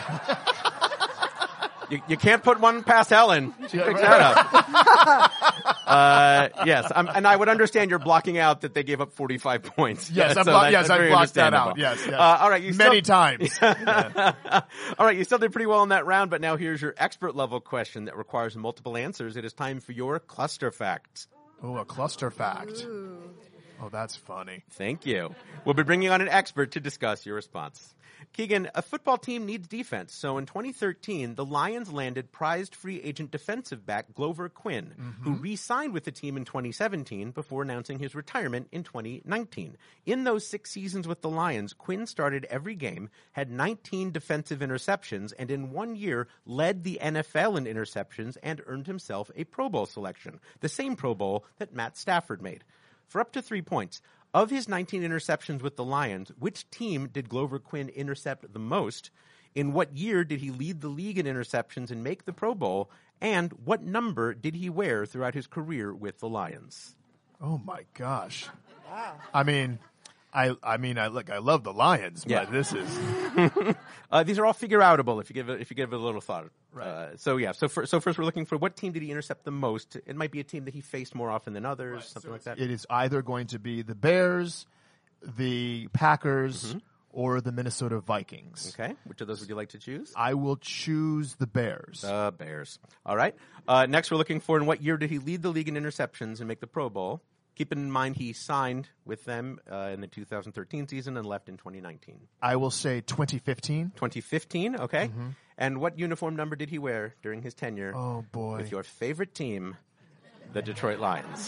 you, you can't put one past Helen. She picks that up. uh, yes, I'm, and I would understand you're blocking out that they gave up forty-five points. Yes, So I'm blo- that's- yes, that's I very blocked that understandable. out. Yes, yes. Uh, all right, you Many still, times. all right, you still did pretty well in that round, but now here's your expert level question that requires multiple answers. It is time for your cluster facts. Oh, a cluster fact. Oh, that's funny. Thank you. We'll be bringing on an expert to discuss your response. Keegan, a football team needs defense, so in twenty thirteen, the Lions landed prized free agent defensive back Glover Quinn, Mm-hmm. who re-signed with the team in twenty seventeen before announcing his retirement in twenty nineteen. In those six seasons with the Lions, Quinn started every game, had nineteen defensive interceptions, and in one year led the N F L in interceptions and earned himself a Pro Bowl selection, the same Pro Bowl that Matt Stafford made. For up to three points, of his nineteen interceptions with the Lions, which team did Glover Quinn intercept the most? In what year did he lead the league in interceptions and make the Pro Bowl? And what number did he wear throughout his career with the Lions? Oh, my gosh. Wow. I mean, I I mean I look I love the Lions, Yeah. but this is uh, these are all figure outable if you give it if you give it a little thought. Right. Uh, so yeah. So for, so first we're looking for what team did he intercept the most? It might be a team that he faced more often than others, Right. something So like that. It is either going to be the Bears, the Packers, Mm-hmm. or the Minnesota Vikings. Okay. Which of those would you like to choose? I will choose the Bears. The Bears. All right. Uh, next, we're looking for in what year did he lead the league in interceptions and make the Pro Bowl? Keep in mind he signed with them uh, in the two thousand thirteen season and left in twenty nineteen. I will say twenty fifteen. twenty fifteen, okay. And what uniform number did he wear during his tenure Oh boy. with your favorite team, the Detroit Lions?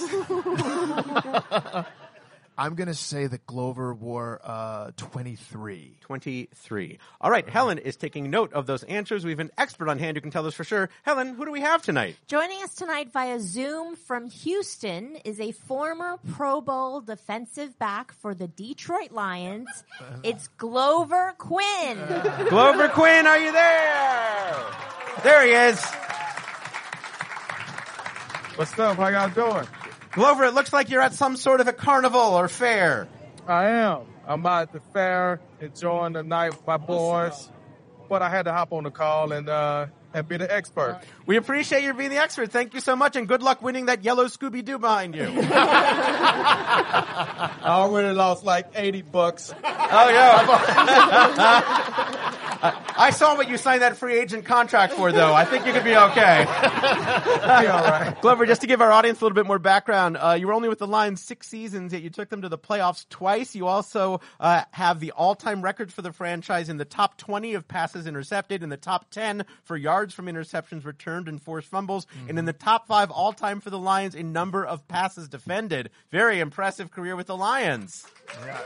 I'm going to say that Glover wore uh, twenty-three. twenty-three. All right, Helen is taking note of those answers. We have an expert on hand who can tell us for sure. Helen, who do we have tonight? Joining us tonight via Zoom from Houston is a former Pro Bowl defensive back for the Detroit Lions. It's Glover Quinn. Glover Quinn, are you there? There he is. What's up? How y'all doing? Glover, it looks like you're at some sort of a carnival or fair. I am. I'm out at the fair, enjoying the night with my boys. But I had to hop on the call and uh, and be the expert. We appreciate you being the expert. Thank you so much, and good luck winning that yellow Scooby-Doo behind you. I already lost like eighty bucks. Oh, yeah. I saw what you signed that free agent contract for, though. I think you could be okay. Be all right. Glover, just to give our audience a little bit more background, uh, you were only with the Lions six seasons, yet you took them to the playoffs twice. You also uh, have the all-time record for the franchise in the top twenty of passes intercepted, in the top ten for yards from interceptions returned and forced fumbles, mm-hmm. and in the top five all-time for the Lions in number of passes defended. Very impressive career with the Lions. Yeah.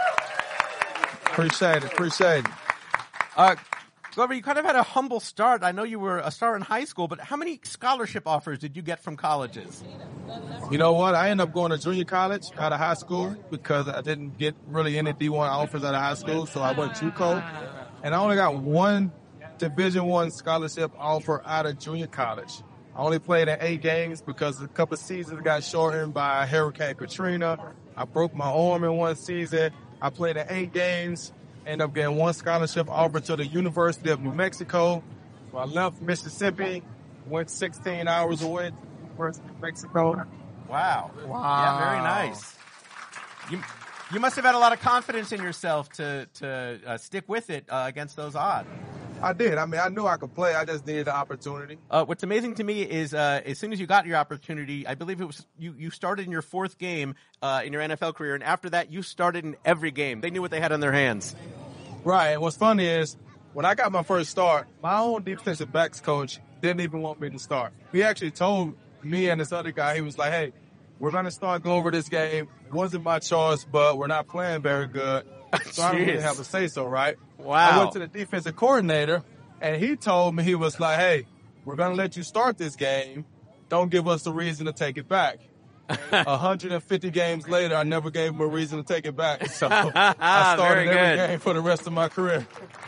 Appreciate it. Appreciate it. Uh, Glover, you kind of had a humble start. I know you were a star in high school, but how many scholarship offers did you get from colleges? You know what? I ended up going to junior college out of high school because I didn't get really any D one offers out of high school, so I went JUCO. And I only got one Division One scholarship offer out of junior college. I only played in eight games because a couple of seasons got shortened by Hurricane Katrina. I broke my arm in one season. I played in eight games. Ended up getting one scholarship offer to the University of New Mexico. So I left Mississippi, went sixteen hours away to the University of Mexico. Wow. Wow. Yeah, very nice. You you must have had a lot of confidence in yourself to, to uh, stick with it uh, against those odds. I did. I mean, I knew I could play. I just needed the opportunity. Uh, what's amazing to me is uh, as soon as you got your opportunity, I believe it was you, you started in your fourth game uh, in your N F L career, and after that you started in every game. They knew what they had on their hands. Right. And what's funny is when I got my first start, my own defensive backs coach didn't even want me to start. He actually told me and this other guy, he was like, hey, we're going to start go over this game. It wasn't my choice, but we're not playing very good. So I don't really have to say so, right? Wow. I went to the defensive coordinator, and he told me, he was like, hey, we're going to let you start this game. Don't give us a reason to take it back. one hundred fifty games later, I never gave him a reason to take it back. So I started every game for the rest of my career.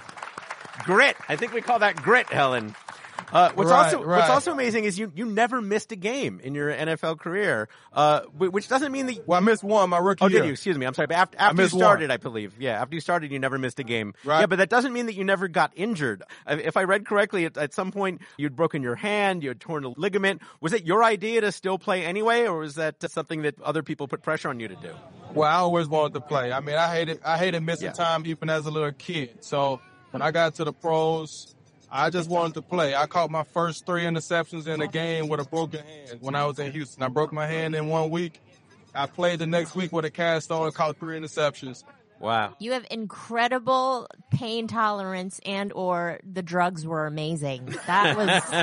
Grit. I think we call that grit, Helen. Uh, what's Right, also right. what's also amazing is you, you never missed a game in your N F L career, uh, wh- which doesn't mean that. Well, I missed one my rookie Oh, year. did you? Excuse me. I'm sorry. But after, after you missed started, one. I believe. Yeah, after you started, you never missed a game. Right. Yeah, but that doesn't mean that you never got injured. Uh, If I read correctly, at, at some point you'd broken your hand, you had torn a ligament. Was it your idea to still play anyway, or was that something that other people put pressure on you to do? Well, I always wanted to play. I mean, I hated I hated missing Yeah. time even as a little kid. So when I got to the pros, I just wanted to play. I caught my first three interceptions in a game with a broken hand when I was in Houston. I broke my hand in one week. I played the next week with a cast on and caught three interceptions. Wow. You have incredible pain tolerance, and or the drugs were amazing. That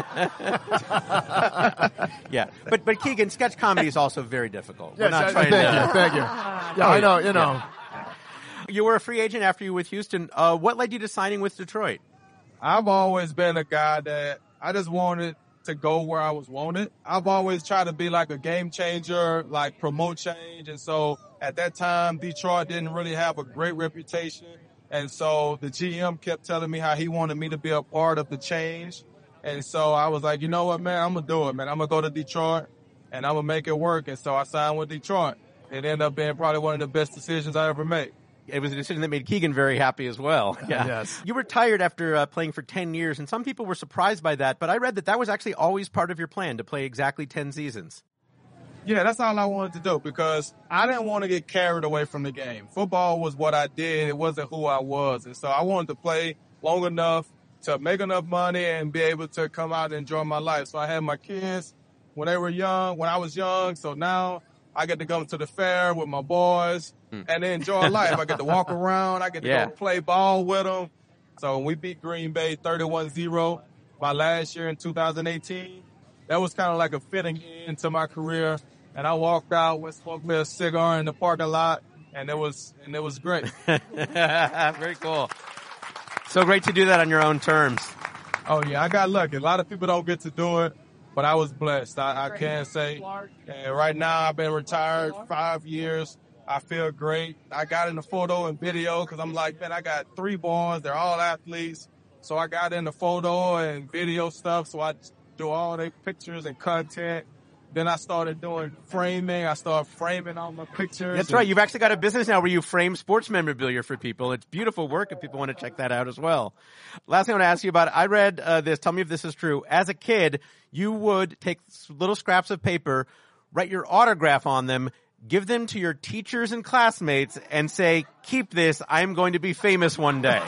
was Yeah, but but Keegan, sketch comedy is also very difficult. We're Yes, not I- trying thank to. you, thank you. Yeah, I know, you know. You were a free agent after you were with Houston. Uh, what led you to signing with Detroit? I've always been a guy that I just wanted to go where I was wanted. I've always tried to be like a game changer, like promote change. And so at that time, Detroit didn't really have a great reputation. And so the G M kept telling me how he wanted me to be a part of the change. And so I was like, you know what, man, I'm going to do it, man. I'm going to go to Detroit and I'm going to make it work. And so I signed with Detroit. It ended up being probably one of the best decisions I ever made. it was a decision that made Keegan very happy as well. Yeah. Yes. You retired after uh, playing for ten years, and some people were surprised by that, but I read that that was actually always part of your plan, to play exactly ten seasons. Yeah, that's all I wanted to do because I didn't want to get carried away from the game. Football was what I did. It wasn't who I was. And so I wanted to play long enough to make enough money and be able to come out and enjoy my life. So I had my kids when they were young, when I was young. So now I get to go to the fair with my boys mm. and enjoy life. I get to walk around. I get to yeah. go play ball with them. So when we beat Green Bay thirty-one zero my last year in two thousand eighteen, that was kind of like a fitting end to my career. And I walked out with smoked me a cigar in the parking lot, and it was and it was great. Very cool. So great to do that on your own terms. Oh yeah, I got lucky. A lot of people don't get to do it, but I was blessed. I, I can say. And right now, I've been retired five years. I feel great. I got in the photo and video because I'm like, man, I got three boys. They're all athletes. So I got in the photo and video stuff. So I do all their pictures and content. Then I started doing framing. I started framing all my pictures. That's right. You've actually got a business now where you frame sports memorabilia for people. It's beautiful work if people want to check that out as well. Last thing I want to ask you about, I read uh, this. Tell me if this is true. As a kid, you would take little scraps of paper, write your autograph on them, give them to your teachers and classmates, and say, keep this. I'm going to be famous one day.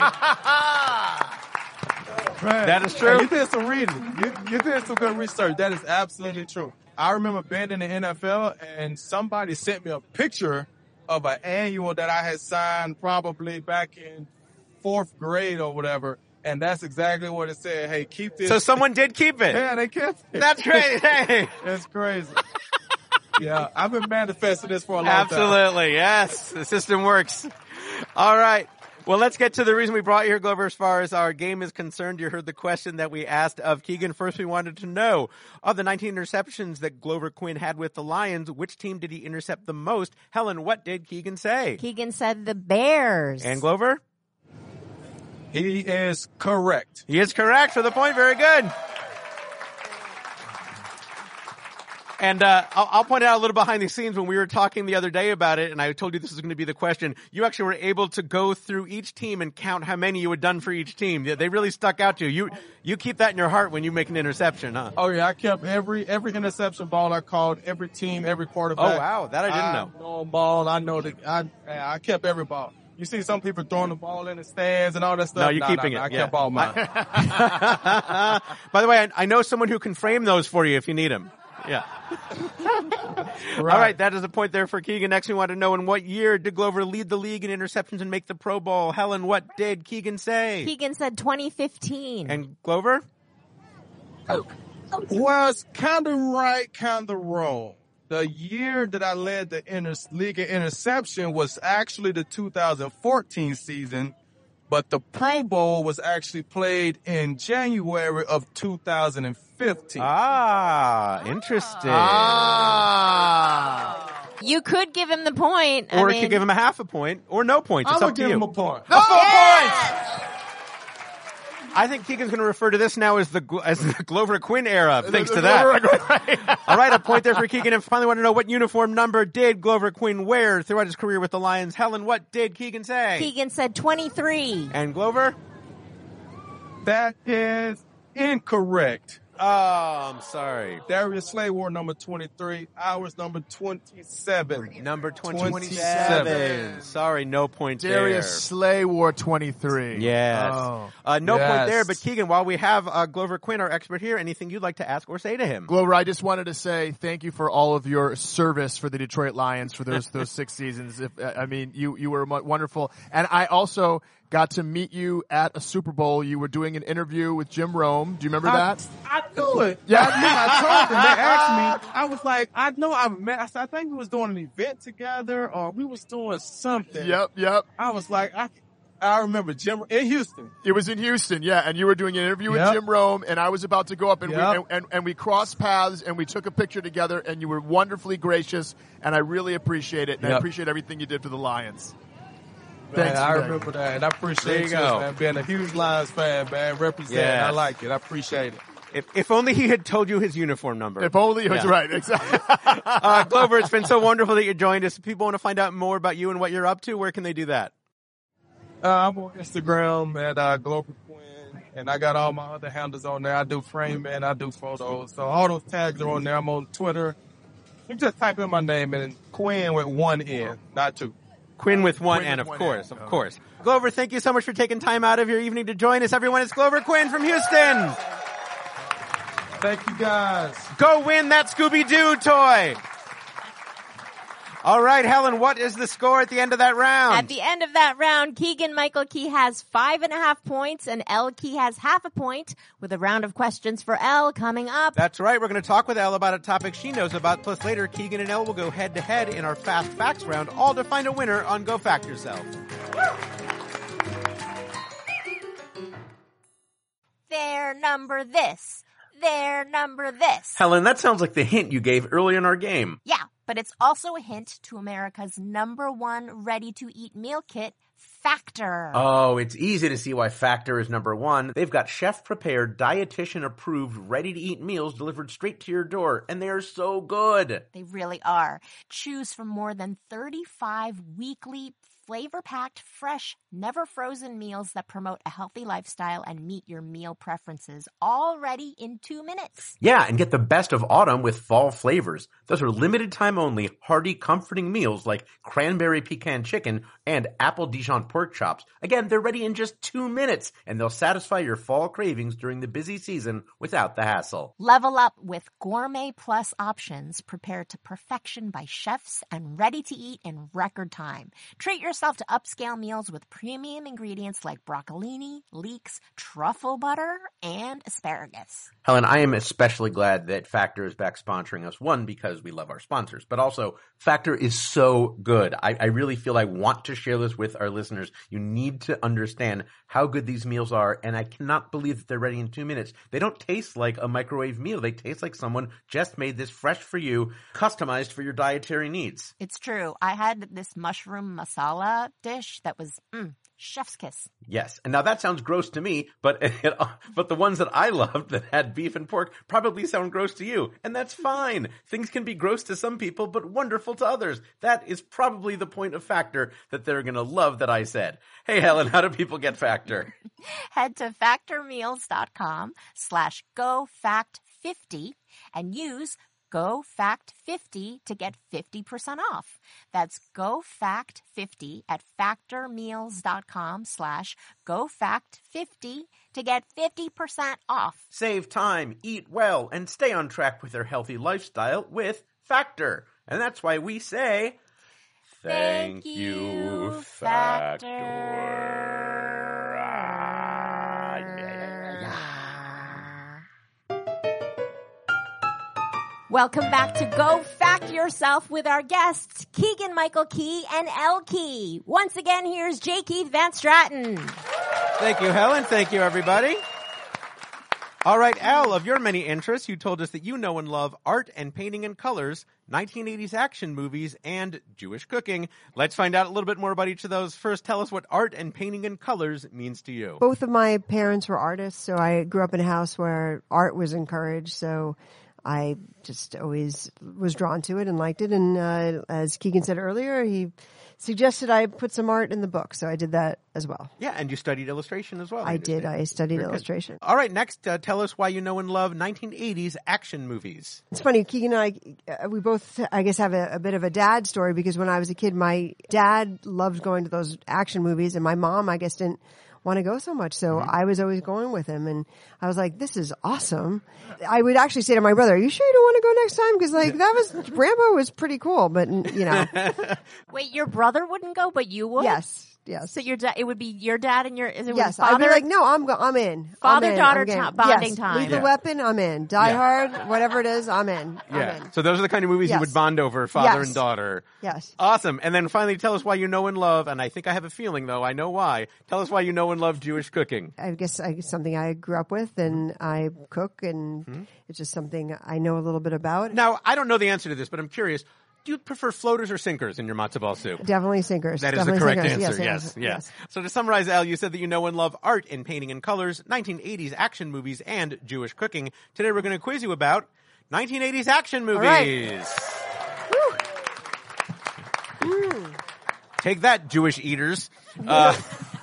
Right. That is true. Hey, you did some reading. You, you did some good research. That is absolutely true. I remember being in the N F L and somebody sent me a picture of an annual that I had signed probably back in fourth grade or whatever. And that's exactly what it said. Hey, keep this. So someone did keep it. Yeah, they kept it. That's great. Hey. That's crazy. Yeah, I've been manifesting this for a long Absolutely. time. Absolutely. Yes. The system works. All right. Well, let's get to the reason we brought you here, Glover, as far as our game is concerned. You heard the question that we asked of Keegan. First, we wanted to know, of the nineteen interceptions that Glover Quinn had with the Lions, which team did he intercept the most? Helen, what did Keegan say? Keegan said the Bears. And Glover? He is correct. He is correct for the point. Very good. And uh, I'll, I'll point out a little behind the scenes when we were talking the other day about it, and I told you this was going to be the question. You actually were able to go through each team and count how many you had done for each team. They really stuck out to you. You you keep that in your heart when you make an interception, huh? Oh yeah, I kept every every interception ball I called, every team, every quarterback. Oh wow, that I didn't I know. know ball. I know that. I I kept every ball. You see some people throwing the ball in the stands and all that stuff. No, you're nah, keeping nah, it. I yeah. kept all mine. By the way, I, I know someone who can frame those for you if you need them. Yeah. Right. All right, that is a point there for Keegan. Next, we want to know, in what year did Glover lead the league in interceptions and make the Pro Bowl? Helen, what did Keegan say? Keegan said twenty fifteen. And Glover? Was kind of right, kind of wrong. The year that I led the inter- league in interception was actually the two thousand fourteen season, but the Pro Bowl was actually played in January of two thousand fifteen. Ah, interesting. Ah. You could give him the point. Or I you mean, could give him a half a point, or no points. It's I up would to give you. him a point. A full Yes! point! I think Keegan's going to refer to this now as the as the Glover Quinn era, thanks to that. All right, a point there for Keegan. And finally, want to know, what uniform number did Glover Quinn wear throughout his career with the Lions? Helen, what did Keegan say? Keegan said twenty-three. And Glover? That is incorrect. Oh, I'm sorry. Darius Slay wore number twenty-three. I was number twenty-seven. Number twenty-seven. twenty-seven. Sorry, no points Darius there. Slay wore twenty-three. Yes. Oh. Uh, no Yes. point there, but Keegan, while we have uh, Glover Quinn, our expert here, anything you'd like to ask or say to him? Glover, I just wanted to say thank you for all of your service for the Detroit Lions for those those six seasons. If, I mean, you you were wonderful, and I also got to meet you at a Super Bowl. You were doing an interview with Jim Rome. Do you remember I, that? I knew it. Yeah. I knew. I told them. They asked me. I was like, I know I've met. I said, I think we was doing an event together, or we was doing something. Yep, yep. I was like, I, I remember Jim in Houston. It was in Houston, yeah, and you were doing an interview Yep. with Jim Rome, and I was about to go up, and, Yep. we, and, and, and we crossed paths, and we took a picture together, and you were wonderfully gracious, and I really appreciate it, and I Yep. appreciate everything you did for the Lions. Man, Thanks I for that. remember that, and I There appreciate you you, go. man, being a huge Lions fan, man. Representing, Yes. I like it. I appreciate it. If, if only he had told you his uniform number. If only it was Yeah. right, exactly. uh, Glover, it's been so wonderful that you joined us. If people want to find out more about you and what you're up to, where can they do that? Uh, I'm on Instagram at uh, Glover Quinn, and I got all my other handles on there. I do frame and I do photos. So all those tags are on there. I'm on Twitter. You just type in my name and Quinn with one N, not two. Quinn with one Quinn N, with of one course, N. of course. Glover, thank you so much for taking time out of your evening to join us. Everyone, it's Glover Quinn from Houston. Thank you, guys. Go win that Scooby-Doo toy. All right, Helen, what is the score at the end of that round? At the end of that round, Keegan Michael Key has five and a half points and Elle Key has half a point with a round of questions for Elle coming up. That's right. We're going to talk with Elle about a topic she knows about. Plus later, Keegan and Elle will go head to head in our Fast Facts round, all to find a winner on Go Fact Yourself. Their number this. Their number this. Helen, that sounds like the hint you gave early in our game. Yeah, but it's also a hint to America's number one ready-to-eat meal kit, Factor. Oh, it's easy to see why Factor is number one. They've got chef-prepared, dietitian-approved, ready-to-eat meals delivered straight to your door, and they are so good. They really are. Choose from more than thirty-five weekly flavor-packed, fresh, never-frozen meals that promote a healthy lifestyle and meet your meal preferences, all ready in two minutes. Yeah, and get the best of autumn with fall flavors. Those are limited time only, hearty, comforting meals like cranberry pecan chicken and apple Dijon pork chops. Again, they're ready in just two minutes, and they'll satisfy your fall cravings during the busy season without the hassle. Level up with Gourmet Plus options prepared to perfection by chefs and ready to eat in record time. Treat yourself to upscale meals with premium ingredients like broccolini, leeks, truffle butter, and asparagus. Helen, I am especially glad that Factor is back sponsoring us. One, because we love our sponsors, but also Factor is so good. I, I really feel I want to share this with our listeners. You need to understand how good these meals are, and I cannot believe that they're ready in two minutes. They don't taste like a microwave meal. They taste like someone just made this fresh for you, customized for your dietary needs. It's true. I had this mushroom masala dish that was mm, chef's kiss. Yes, and now that sounds gross to me, but it, but the ones that I loved that had beef and pork probably sound gross to you, and that's fine. Things can be gross to some people, but wonderful to others. That is probably the point of Factor that they're going to love that I said. Hey, Helen, how do people get Factor? Head to factormeals.com slash GoFact50 and use Go Fact fifty to get fifty percent off. That's Go Fact fifty at factormeals.com slash Go Fact fifty to get fifty percent off. Save time, eat well, and stay on track with their healthy lifestyle with Factor. And that's why we say, Thank, Thank you, Factor. Factor. Ah, yeah, yeah, yeah. Welcome back to Go Fact Yourself with our guests, Keegan Michael Key and Elle Key. Once again, here's J. Keith Van Stratten. Thank you, Helen. Thank you, everybody. All right, Elle, of your many interests, you told us that you know and love art and painting and colors, nineteen eighties action movies, and Jewish cooking. Let's find out a little bit more about each of those. First, tell us what art and painting and colors means to you. Both of my parents were artists, so I grew up in a house where art was encouraged, so I just always was drawn to it and liked it. And uh, as Keegan said earlier, he suggested I put some art in the book, so I did that as well. Yeah, and you studied illustration as well. I, I did. I studied Very illustration. Good. All right, next, uh, tell us why you know and love nineteen eighties action movies. It's funny, Keegan and I, uh, we both, I guess, have a, a bit of a dad story because when I was a kid, my dad loved going to those action movies, and my mom, I guess, didn't want to go so much. So mm-hmm. I was always going with him, and I was like, this is awesome. I would actually say to my brother, are you sure you don't want to go next time? Because like that was, Rambo was pretty cool, but you know. Wait, your brother wouldn't go, but you would? Yes. Yes. So your dad, it would be your dad and your, is it yes, father? I'd be like, no, I'm go- I'm in. Father, I'm in. daughter, I'm t- game. bonding yes. time. Lethal Yeah. Weapon, I'm in. Die Yeah. Hard, whatever it is, I'm in. I'm Yeah. in. So those are the kind of movies Yes. you would bond over, father Yes. and daughter. Yes. Awesome. And then finally, tell us why you know and love, and I think I have a feeling, though, I know why. Tell us why you know and love Jewish cooking. I guess I, it's something I grew up with, and I cook, and Mm-hmm. it's just something I know a little bit about. Now, I don't know the answer to this, but I'm curious. Do you prefer floaters or sinkers in your matzo ball soup? Definitely sinkers. That is Definitely the correct sinkers. answer, yes, Yes, yes, yes. So to summarize, Al, you said that you know and love art and painting and colors, nineteen eighties action movies, and Jewish cooking. Today we're going to quiz you about nineteen eighties action movies. right. Take that, Jewish eaters. Uh,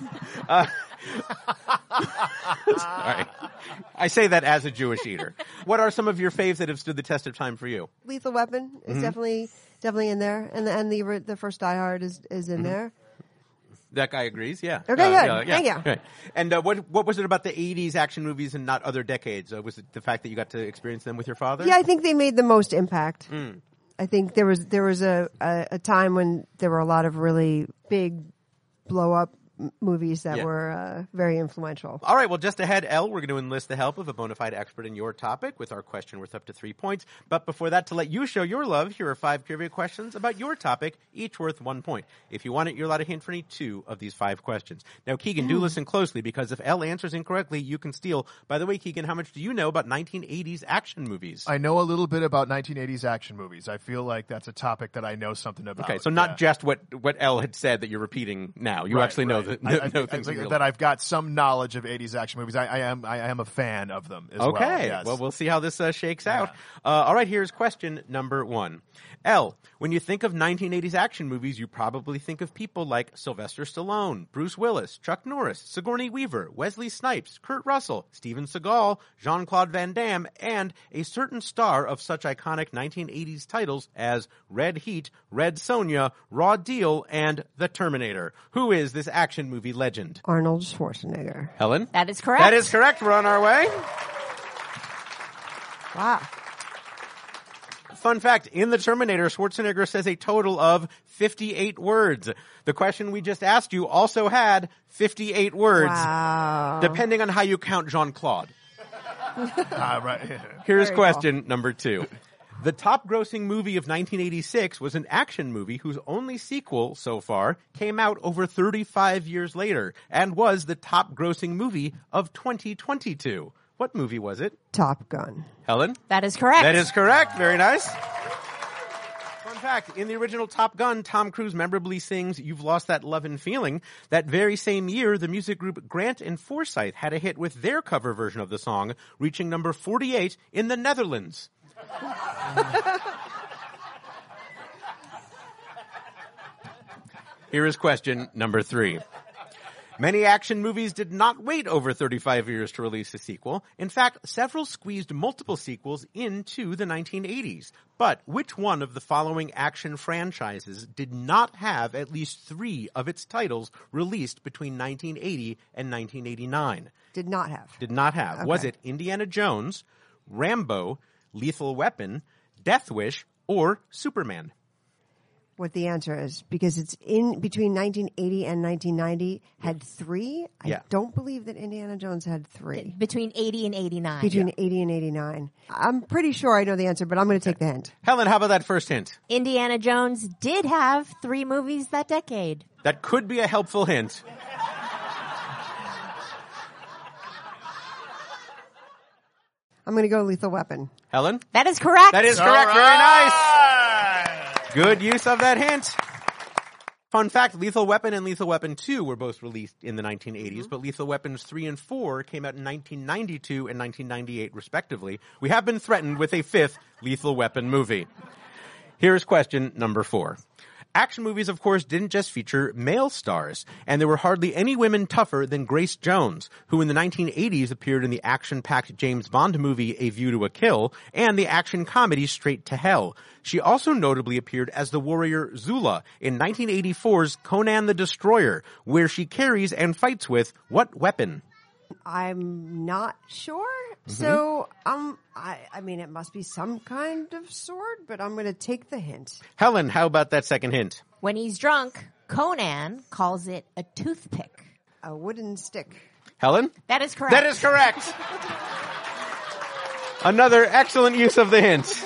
Uh, all right. I say that as a Jewish eater. What are some of your faves that have stood the test of time for you? Lethal Weapon is Mm-hmm. definitely definitely in there, and the, and the the first Die Hard is is in Mm-hmm. there. That guy agrees, yeah. Okay, good. Thank you. Okay. And uh, what what was it about the eighties action movies and not other decades? Uh, was it the fact that you got to experience them with your father? Yeah, I think they made the most impact. Mm. I think there was there was a, a, a time when there were a lot of really big blow up m- movies that Yeah. were uh, very influential. All right, well, just ahead, Elle, we're going to enlist the help of a bona fide expert in your topic with our question worth up to three points. But before that, to let you show your love, here are five trivia questions about your topic, each worth one point. If you want it, you're allowed a hint for any two of these five questions. Now, Keegan, do listen closely, because if Elle answers incorrectly, you can steal. By the way, Keegan, how much do you know about nineteen eighties action movies? I know a little bit about nineteen eighties action movies. I feel like that's a topic that I know something about. Okay, so not Yeah. just what, what Elle had said that you're repeating now. You Right, actually know, right. the, I- I know think- things I in think real that life. I've got some knowledge of eighties action movies. I, I am I am a fan of them as well. Okay, Yes. well, we'll see how this uh, shakes out. Uh, all right, here's question number one. Elle, when you think of nineteen eighties action movies, you probably think of people like Sylvester Stallone, Bruce Willis, Chuck Norris, Sigourney Weaver, Wesley Snipes, Kurt Russell, Steven Seagal, Jean-Claude Van Damme, and a certain star of such iconic nineteen eighties titles as Red Heat, Red Sonja, Raw Deal, and The Terminator. Who is this action movie legend? Arnold Schwarzenegger. Helen? That is correct. That is correct. We're on our way. Wow. Fun fact, in The Terminator, Schwarzenegger says a total of fifty-eight words. The question we just asked you also had fifty-eight words, Wow. depending on how you count Jean-Claude. Ah, right. Here's Very question number two. The top-grossing movie of nineteen eighty-six was an action movie whose only sequel, so far, came out over thirty-five years later and was the top-grossing movie of twenty twenty-two. What movie was it? Top Gun. Helen? That is correct. That is correct. Very nice. Fun fact, in the original Top Gun, Tom Cruise memorably sings You've Lost That Lovin' Feeling. That very same year, the music group Grant and Forsyth had a hit with their cover version of the song, reaching number forty-eight in the Netherlands. Here is question number three. Many action movies did not wait over thirty-five years to release a sequel. In fact, several squeezed multiple sequels into the nineteen eighties. But which one of the following action franchises did not have at least three of its titles released between nineteen eighty and nineteen eighty-nine? Did not have. Did not have. Okay. Was it Indiana Jones, Rambo, Lethal Weapon, Death Wish, or Superman? What the answer is, because it's in between nineteen eighty and nineteen ninety had three. Yeah. I don't believe that Indiana Jones had three. Between eighty and eighty-nine. Between eighty and eighty-nine. I'm pretty sure I know the answer, but I'm going to take the hint. Helen, how about that first hint? Indiana Jones did have three movies that decade. That could be a helpful hint. I'm going to go Lethal Weapon. Helen? That is correct. That is correct. Very nice. Good use of that hint. Fun fact, Lethal Weapon and Lethal Weapon two were both released in the nineteen eighties, but Lethal Weapons three and four came out in nineteen ninety-two and nineteen ninety-eight, respectively. We have been threatened with a fifth Lethal Weapon movie. Here's question number four. Action movies, of course, didn't just feature male stars, and there were hardly any women tougher than Grace Jones, who in the nineteen eighties appeared in the action-packed James Bond movie A View to a Kill and the action comedy Straight to Hell. She also notably appeared as the warrior Zula in nineteen eighty-four's Conan the Destroyer, where she carries and fights with what weapon? I'm not sure. Mm-hmm. So, um, I, I mean, it must be some kind of sword, but I'm going to take the hint. Helen, how about that second hint? When he's drunk, Conan calls it a toothpick. A wooden stick. Helen? That is correct. That is correct. Another excellent use of the hint.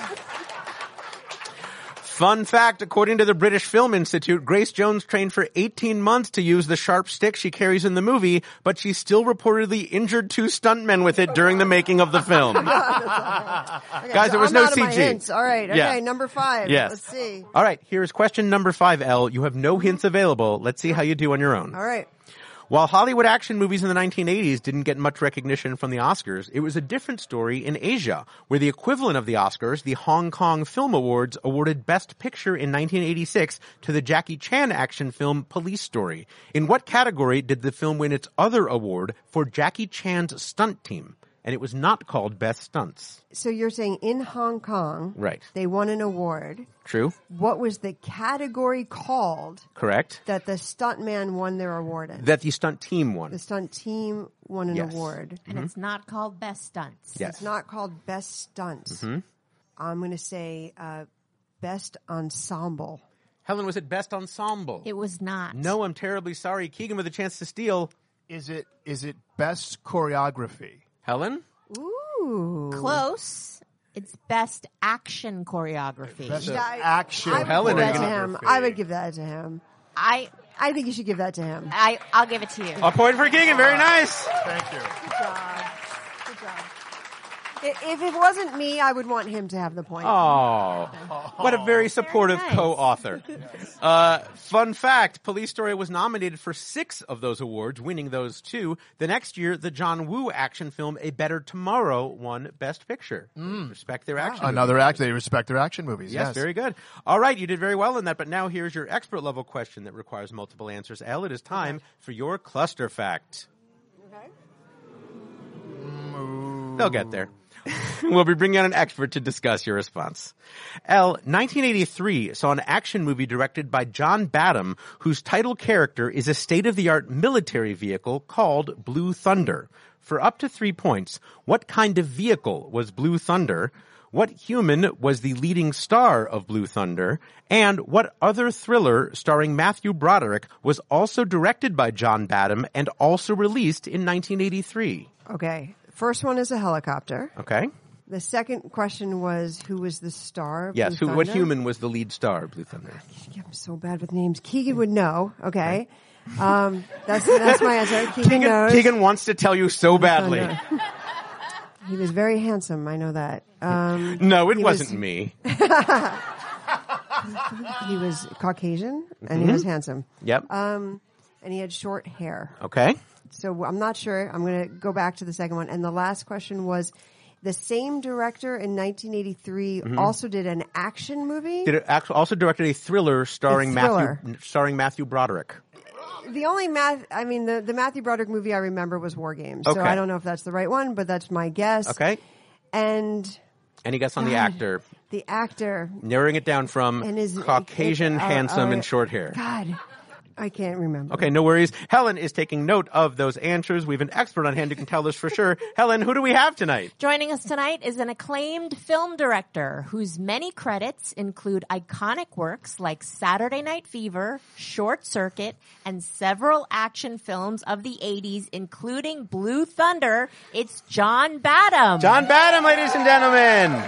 Fun fact, according to the British Film Institute, Grace Jones trained for eighteen months to use the sharp stick she carries in the movie, but she still reportedly injured two stuntmen with it during the making of the film. Okay, Guys, so there was I'm no out of C G. my hints. All right. Okay. Yeah. Number five. Yes. Let's see. All right, here's question number five, Elle. You have no hints available. Let's see how you do on your own. All right. While Hollywood action movies in the nineteen eighties didn't get much recognition from the Oscars, it was a different story in Asia, where the equivalent of the Oscars, the Hong Kong Film Awards, awarded Best Picture in nineteen eighty-six to the Jackie Chan action film Police Story. In what category did the film win its other award for Jackie Chan's stunt team? And it was not called Best Stunts. So you're saying in Hong Kong, Right. they won an award. True? What was the category called Correct. that the stuntman won their award in? That the stunt team won. The stunt team won an Yes. award. And it's not called Best Stunts. Yes. It's not called Best Stunts. I'm going to say uh, Best Ensemble. Helen, was it Best Ensemble? It was not. No, I'm terribly sorry. Keegan with a chance to steal. Is it is it best choreography? Helen? Ooh. Close. It's Best Action Choreography. Best I- action. I would Helen, give are that you to gonna- him. I would give that to him. I, I think you should give that to him. I, I'll give it to you. A point for Keegan. Very nice. Thank you. Good job. Good job. I- If it wasn't me, I would want him to have the point. Oh, what a very supportive nice. co-author. Uh, fun fact, Police Story was nominated for six of those awards, winning those two. The next year, the John Woo action film A Better Tomorrow won Best Picture. Respect their action. Another act. They respect their action movies. Yes, Yes, very good. All right, you did very well in that, but now here's your expert level question that requires multiple answers. Elle, it is time for your cluster fact. Okay. They'll get there. We'll be bringing on an expert to discuss your response. L, nineteen eighty-three saw an action movie directed by John Badham, whose title character is a state-of-the-art military vehicle called Blue Thunder. For up to three points, what kind of vehicle was Blue Thunder? What human was the leading star of Blue Thunder? And what other thriller starring Matthew Broderick was also directed by John Badham and also released in nineteen eighty-three? Okay. First one is a helicopter. Okay. The second question was who was the star of Yes, Blue who, what Thunder? human was the lead star of Blue Thunder? I'm so bad with names. Keegan would know. Okay. Um, that's that's my answer. Keegan, Keegan, knows. Keegan wants to tell you so badly. Oh, no. He was very handsome. I know that. Um, No, it he wasn't was, me. He was Caucasian and he was handsome. Yep. Um, and he had short hair. Okay. So I'm not sure. I'm going to go back to the second one. And the last question was, the same director in nineteen eighty-three also did an action movie. Did it act- also directed a thriller starring A thriller. Matthew starring Matthew Broderick. The only math, I mean, the, the Matthew Broderick movie I remember was War Games. Okay. So I don't know if that's the right one, but that's my guess. Okay. And Any guess on the God. actor? the actor, Narrowing it down from And is- Caucasian, it- uh, handsome, uh, and short hair. God, I can't remember. Okay, no worries. Helen is taking note of those answers. We have an expert on hand who can tell us for sure. Helen, who do we have tonight? Joining us tonight is an acclaimed film director whose many credits include iconic works like Saturday Night Fever, Short Circuit, and several action films of the eighties, including Blue Thunder. It's John Badham. John Badham, ladies and gentlemen.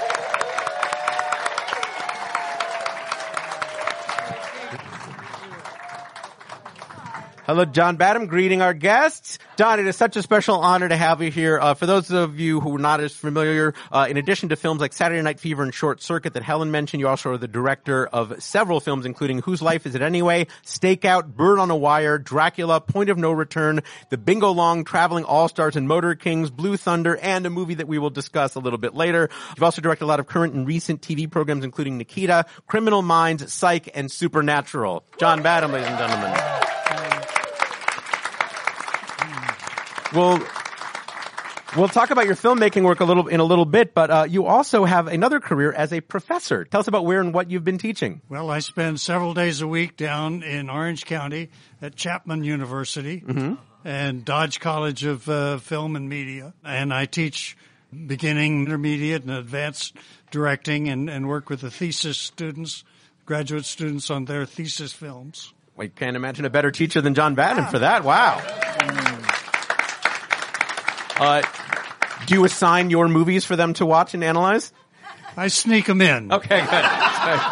Hello, John Badham, greeting our guests. John, it is such a special honor to have you here. Uh, for those of you who are not as familiar, uh, in addition to films like Saturday Night Fever and Short Circuit that Helen mentioned, you also are the director of several films, including Whose Life Is It Anyway?, Stakeout, Bird on a Wire, Dracula, Point of No Return, The Bingo Long, Traveling All-Stars and Motor Kings, Blue Thunder, and a movie that we will discuss a little bit later. You've also directed a lot of current and recent T V programs, including Nikita, Criminal Minds, Psych, and Supernatural. John Badham, ladies and gentlemen. We'll, we'll talk about your filmmaking work a little in a little bit, but uh, you also have another career as a professor. Tell us about where and what you've been teaching. Well, I spend several days a week down in Orange County at Chapman University and Dodge College of uh, Film and Media. And I teach beginning, intermediate, and advanced directing and, and work with the thesis students, graduate students on their thesis films. I can't imagine a better teacher than John Badham for that. Wow. Uh, do you assign your movies for them to watch and analyze? I sneak them in. Okay, good.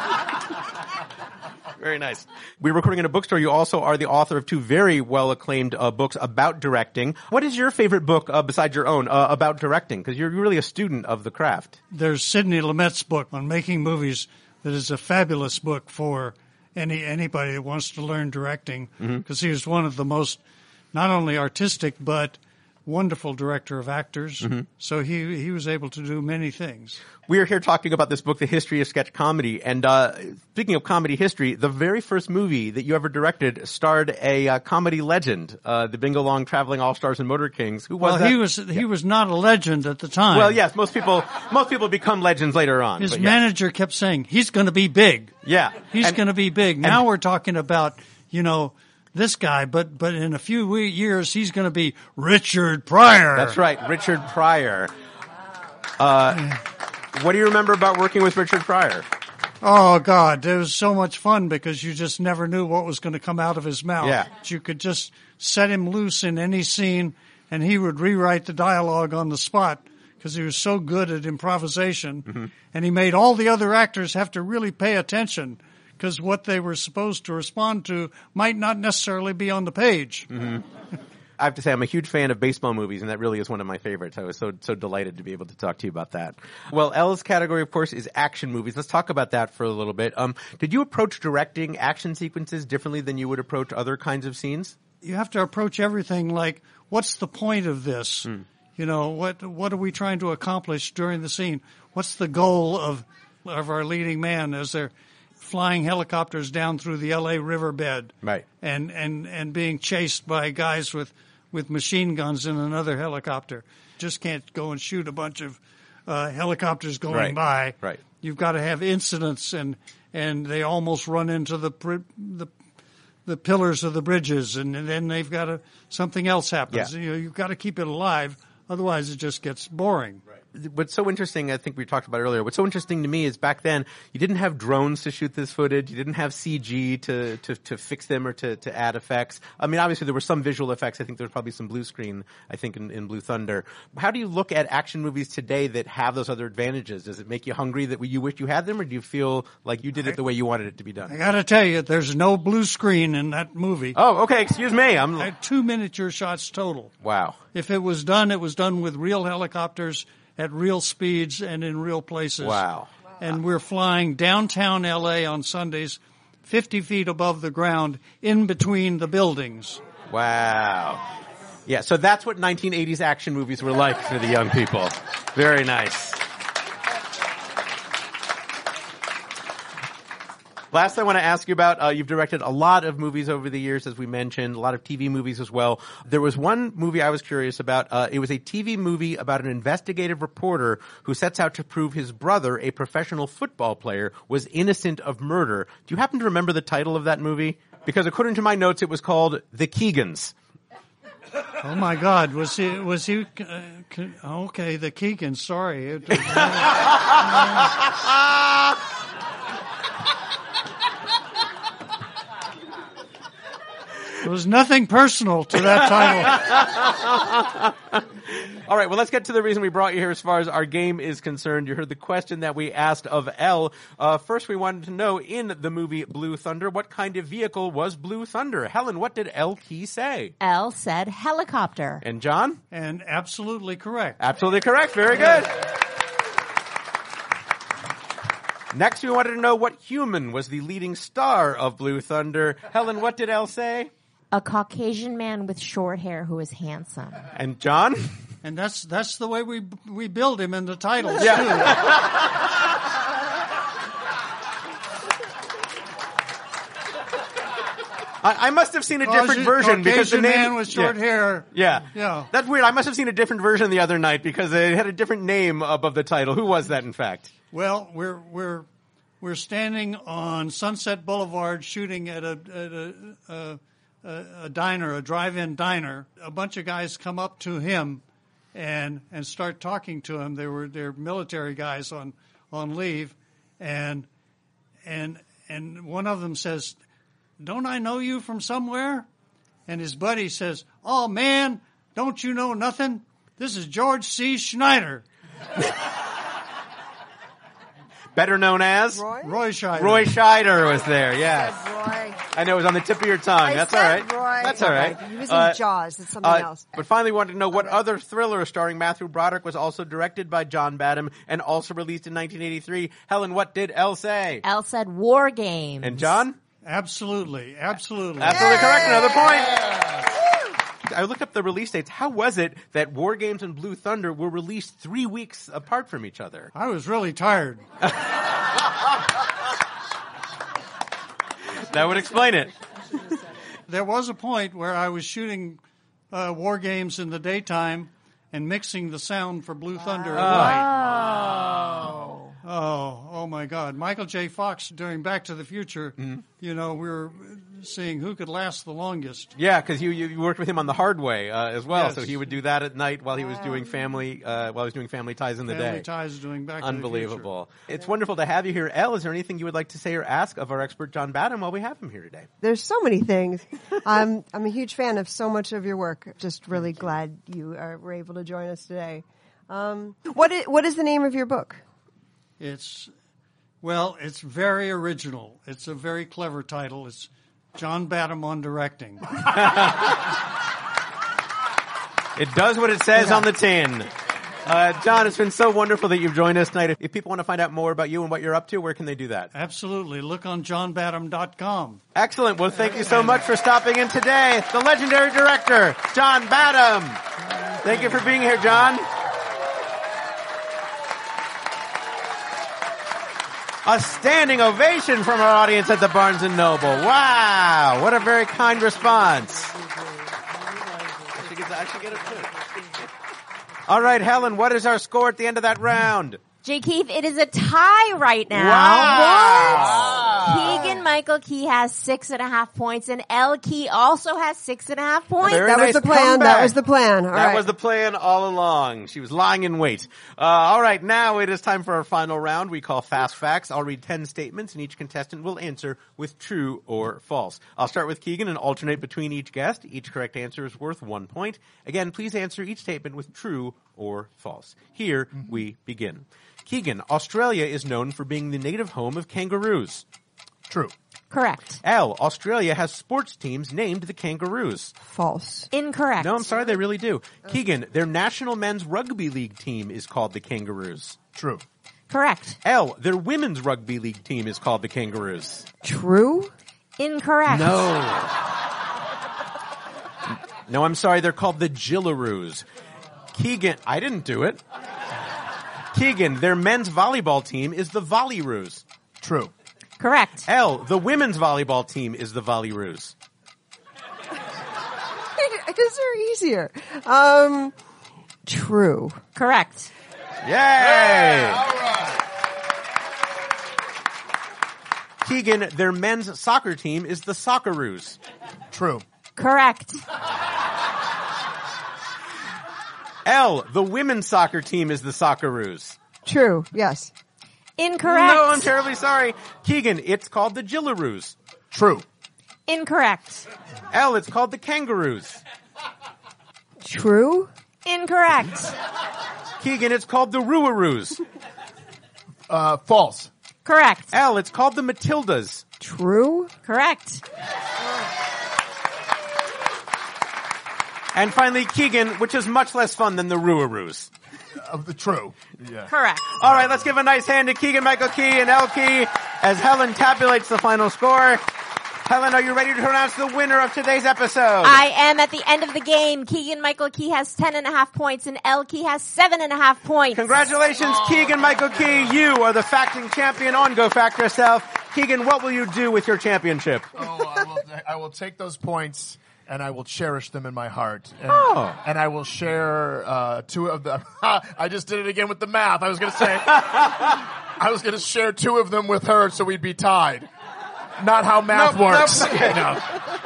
Very nice. We're recording in a bookstore. You also are the author of two very well-acclaimed uh, books about directing. What is your favorite book, uh, besides your own, uh, about directing? Because you're really a student of the craft. There's Sidney Lumet's book on making movies that is a fabulous book for any anybody that wants to learn directing, because he was one of the most not only artistic but wonderful director of actors. Mm-hmm. So he he was able to do many things. We are here talking about this book, The History of Sketch Comedy. And uh, speaking of comedy history, the very first movie that you ever directed starred a uh, comedy legend, uh, the Bingo Long Traveling All-Stars and Motor Kings. Who was well, that? he was he was not a legend at the time. Well, yes, most people most people become legends later on. His but yeah. manager kept saying, he's going to be big. Yeah. He's And- going to be big. Now we're talking about, you know, this guy, but but in a few we- years he's going to be Richard Pryor. That's right, Richard Pryor. Uh, what do you remember about working with Richard Pryor? Oh, God, it was so much fun because you just never knew what was going to come out of his mouth. Yeah. You could just set him loose in any scene, and he would rewrite the dialogue on the spot because he was so good at improvisation. Mm-hmm. And he made all the other actors have to really pay attention because what they were supposed to respond to might not necessarily be on the page. Mm-hmm. I have to say I'm a huge fan of baseball movies, and that really is one of my favorites. I was so so delighted to be able to talk to you about that. Well, Elle's category, of course, is action movies. Let's talk about that for a little bit. Um, did you approach directing action sequences differently than you would approach other kinds of scenes? You have to approach everything like, what's the point of this? Hmm. You know, what what are we trying to accomplish during the scene? What's the goal of of our leading man as they're flying helicopters down through the L A riverbed, Right. and and and being chased by guys with with machine guns in another helicopter? Just can't go and shoot a bunch of uh, helicopters going Right. by. Right. You've got to have incidents, and and they almost run into the pr- the the pillars of the bridges, and, and then they've got to something else happens. Yeah. You know, you've got to keep it alive, otherwise it just gets boring. What's so interesting, I think we talked about earlier, what's so interesting to me is back then you didn't have drones to shoot this footage, you didn't have C G to, to, to fix them or to, to add effects. I mean, obviously there were some visual effects. I think there was probably some blue screen, I think, in, in Blue Thunder. How do you look at action movies today that have those other advantages? Does it make you hungry that you wish you had them, or do you feel like you did it the way you wanted it to be done? I got to tell you, there's no blue screen in that movie. Oh, okay, excuse me. I'm I had two miniature shots total. Wow. If it was done, it was done with real helicopters at real speeds and in real places. Wow. And we're flying downtown L A on Sundays, fifty feet above the ground, in between the buildings. Wow. Yeah, so that's what nineteen eighties action movies were like for the young people. Very nice. Last I want to ask you about, uh, you've directed a lot of movies over the years, as we mentioned, a lot of T V movies as well. There was one movie I was curious about. Uh, it was a T V movie about an investigative reporter who sets out to prove his brother, a professional football player, was innocent of murder. Do you happen to remember the title of that movie? Because according to my notes, it was called The Keegans. Oh my God! Was he? Was he? Uh, c- okay, the Keegan. Sorry. It, There was nothing personal to that title. All right, well, let's get to the reason we brought you here as far as our game is concerned. You heard the question that we asked of Elle. Uh, first, we wanted to know, in the movie Blue Thunder, what kind of vehicle was Blue Thunder? Helen, what did Elle Key say? Elle said helicopter. And John? And absolutely correct. Absolutely correct. Very good. Next, we wanted to know what human was the leading star of Blue Thunder. Helen, what did Elle say? A Caucasian man with short hair who is handsome. And John? And that's that's the way we we build him in the titles Yeah. too. I, I must have seen a different Caucasian- version because the Caucasian name man with short yeah. hair. Yeah. Yeah. That's weird. I must have seen a different version the other night because it had a different name above the title. Who was that, in fact? Well, we're we're we're standing on Sunset Boulevard shooting at a at a, a, a, a diner, a drive-in diner. A bunch of guys come up to him and and start talking to him. They were they're military guys on on leave, and and and one of them says, "Don't I know you from somewhere?" And his buddy says, "Oh man, don't you know nothing? This is George C. Schneider." Better known as? Roy? Roy Scheider. Roy Scheider was there, yes. Roy. I know it was on the tip of your tongue. I That's said all right. Roy. That's all right. He was in Uh, Jaws. It's something Uh, else. but finally, wanted to know what other thriller starring Matthew Broderick was also directed by John Badham and also released in nineteen eighty-three. Helen, what did Elle say? Elle said War Games. And John? Absolutely, absolutely. Absolutely correct. Another point. I looked up the release dates. How was it that War Games and Blue Thunder were released three weeks apart from each other? I was really tired. That would explain it. There was a point where I was shooting uh, War Games in the daytime and mixing the sound for Blue Thunder at night. Oh, oh my God. Michael J. Fox during Back to the Future, mm-hmm. you know, we were seeing who could last the longest. Yeah, because you, you worked with him on The Hard Way uh, as well, yes. so he would do that at night while he was doing Family uh, while he was doing Family Ties in the family day. Family Ties doing Back Unbelievable. to the Future. It's wonderful to have you here. Elle, is there anything you would like to say or ask of our expert John Badham while we have him here today? There's so many things. I'm I'm a huge fan of so much of your work. Just really glad you are, were able to join us today. Um, what is, what is the name of your book? It's Well, it's very original. It's a very clever title. It's John Badham on Directing. It does what it says yeah. on the tin. Uh, John, it's been so wonderful that you've joined us tonight. If, if people want to find out more about you and what you're up to, where can they do that? Absolutely. Look on john badham dot com. Excellent. Well, thank you so much for stopping in today. The legendary director, John Badham. Thank you for being here, John. A standing ovation from our audience at the Barnes and Noble. Wow, what a very kind response. I should get it too. All right, Helen, what is our score at the end of that round? J. Keith, it is a tie right now. Wow. What? Keegan Michael Key has six and a half points, and Elle Key also has six and a half points. Very that nice was the plan. comeback. That was the plan. All that right. was the plan all along. She was lying in wait. Uh, all right, now it is time for our final round we call Fast Facts. I'll read ten statements, and each contestant will answer with true or false. I'll start with Keegan and alternate between each guest. Each correct answer is worth one point. Again, please answer each statement with true or false. Here mm-hmm. we begin. Keegan, Australia is known for being the native home of kangaroos. True. Correct. Elle, Australia has sports teams named the Kangaroos. False. Incorrect. No, I'm sorry, they really do. Keegan, their national men's rugby league team is called the Kangaroos. True. Correct. Elle, their women's rugby league team is called the Kangaroos. True. Incorrect. No. No, I'm sorry, they're called the Gillaroos. Keegan, I didn't do it. Keegan, their men's volleyball team is the Volleyroos. True. Correct. Elle, the women's volleyball team is the Volleyroos. These are easier. Um, true. Correct. Yay! Yeah, all right. Keegan, their men's soccer team is the Socceroos. True. Correct. Elle, the women's soccer team is the Socceroos. True, yes. Incorrect. No, I'm terribly sorry. Keegan, it's called the Gillaroos. True. Incorrect. Elle, it's called the Kangaroos. True. Incorrect. Keegan, it's called the Ruaroos. Uh, false. Correct. Elle, it's called the Matildas. True. Correct. And finally, Keegan, which is much less fun than the Ruaroos. Uh, the true. Yeah. Correct. All right, let's give a nice hand to Keegan Michael Key and Elle Key as Helen tabulates the final score. Helen, are you ready to announce the winner of today's episode? I am at the end of the game. Keegan Michael Key has ten and a half points and Elle Key has seven and a half points. Congratulations, oh. Keegan Michael Key. You are the facting champion on Go Fact Yourself. Keegan, what will you do with your championship? Oh, I will, I will take those points and I will cherish them in my heart. And, oh. and I will share uh, two of them. I just did it again with the math. I was going to say, I was going to share two of them with her so we'd be tied. Not how math nope, works. Nope. Okay, no.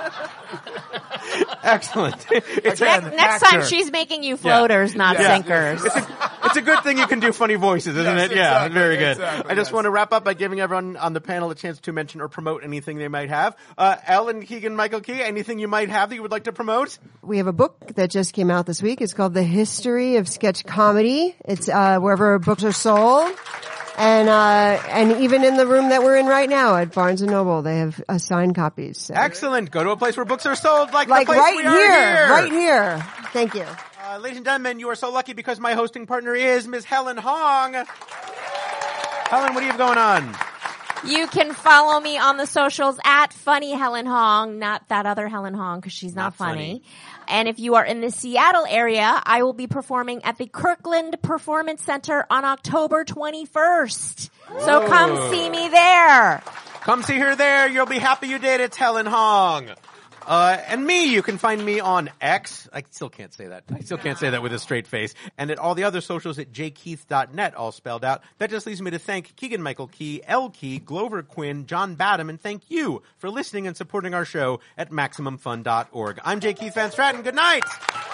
Excellent. It's Again, next, next time she's making you floaters, yeah. not yeah. sinkers. It's a, it's a good thing you can do funny voices, isn't yes, it? Yeah, exactly, very good. Exactly, I just yes. want to wrap up by giving everyone on the panel a chance to mention or promote anything they might have. Uh, Elle and Keegan Michael Key, anything you might have that you would like to promote? We have a book that just came out this week. It's called The History of Sketch Comedy. It's uh, wherever books are sold. And, uh, and even in the room that we're in right now at Barnes and Noble, they have uh, signed copies. So. Excellent. Go to a place where books are sold, like, like the place right we here, are here. right here. Thank you. Uh, ladies and gentlemen, you are so lucky because my hosting partner is Miz Helen Hong. Helen, what do you have going on? You can follow me on the socials at Funny Helen Hong, not that other Helen Hong because she's not, Not funny. funny. And if you are in the Seattle area, I will be performing at the Kirkland Performance Center on October twenty-first. So Whoa. come see me there. Come see her there. You'll be happy you did. It's Helen Hong. Uh, and me, you can find me on X. I still can't say that. I still can't say that with a straight face. And at all the other socials at j keith dot net, all spelled out. That just leaves me to thank Keegan-Michael Key, L. Key, Glover Quinn, John Badham, and thank you for listening and supporting our show at maximum fun dot org. I'm J. Keith Van Stratton. Good night.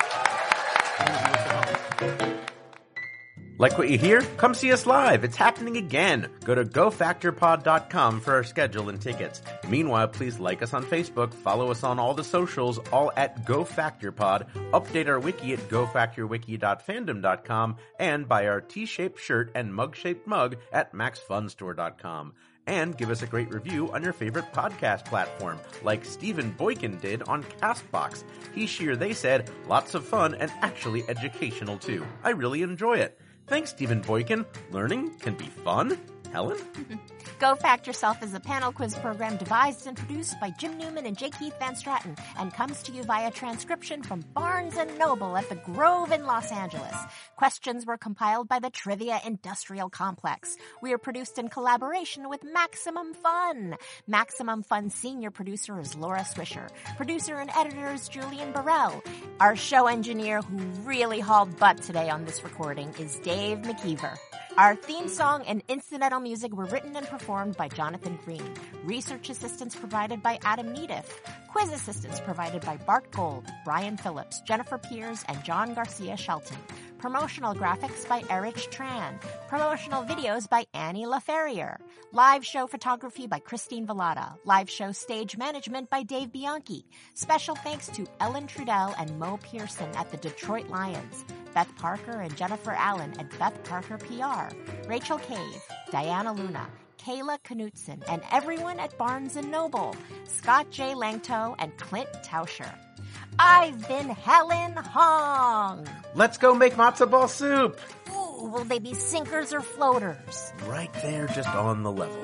Like what you hear? Come see us live. It's happening again. Go to go factor pod dot com for our schedule and tickets. Meanwhile, please like us on Facebook, follow us on all the socials, all at GoFactorPod, update our wiki at go factor wiki dot fandom dot com, and buy our T-shaped shirt and mug-shaped mug at max fun store dot com. And give us a great review on your favorite podcast platform, like Stephen Boykin did on CastBox. He, she, or they said, lots of fun and actually educational too. I really enjoy it. Thanks, Stephen Boykin. Learning can be fun. Helen? Go Fact Yourself is a panel quiz program devised and produced by Jim Newman and J. Keith Van Stratton and comes to you via transcription from Barnes and Noble at the Grove in Los Angeles. Questions were compiled by the Trivia Industrial Complex. We are produced in collaboration with Maximum Fun. Maximum Fun senior producer is Laura Swisher. Producer and editor is Julian Burrell. Our show engineer, who really hauled butt today on this recording, is Dave McKeever. Our theme song and incidental music were written and performed by Jonathan Green. Research assistance provided by Adam Neediff. Quiz assistance provided by Bart Gold, Brian Phillips, Jennifer Piers, and John Garcia Shelton. Promotional graphics by Erich Tran. Promotional videos by Annie LaFerrier. Live show photography by Christine Vallada. Live show stage management by Dave Bianchi. Special thanks to Ellen Trudell and Mo Pearson at the Detroit Lions. Beth Parker and Jennifer Allen at Beth Parker P R. Rachel Cave, Diana Luna, Kayla Knutson, and everyone at Barnes and Noble. Scott J. Langto and Clint Tauscher. I've been Helen Hong. Let's go make matzo ball soup. Ooh, will they be sinkers or floaters? Right there, just on the level.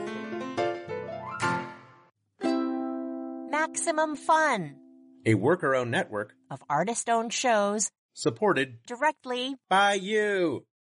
Maximum Fun. A worker-owned network Of artist-owned shows. supported Directly by you.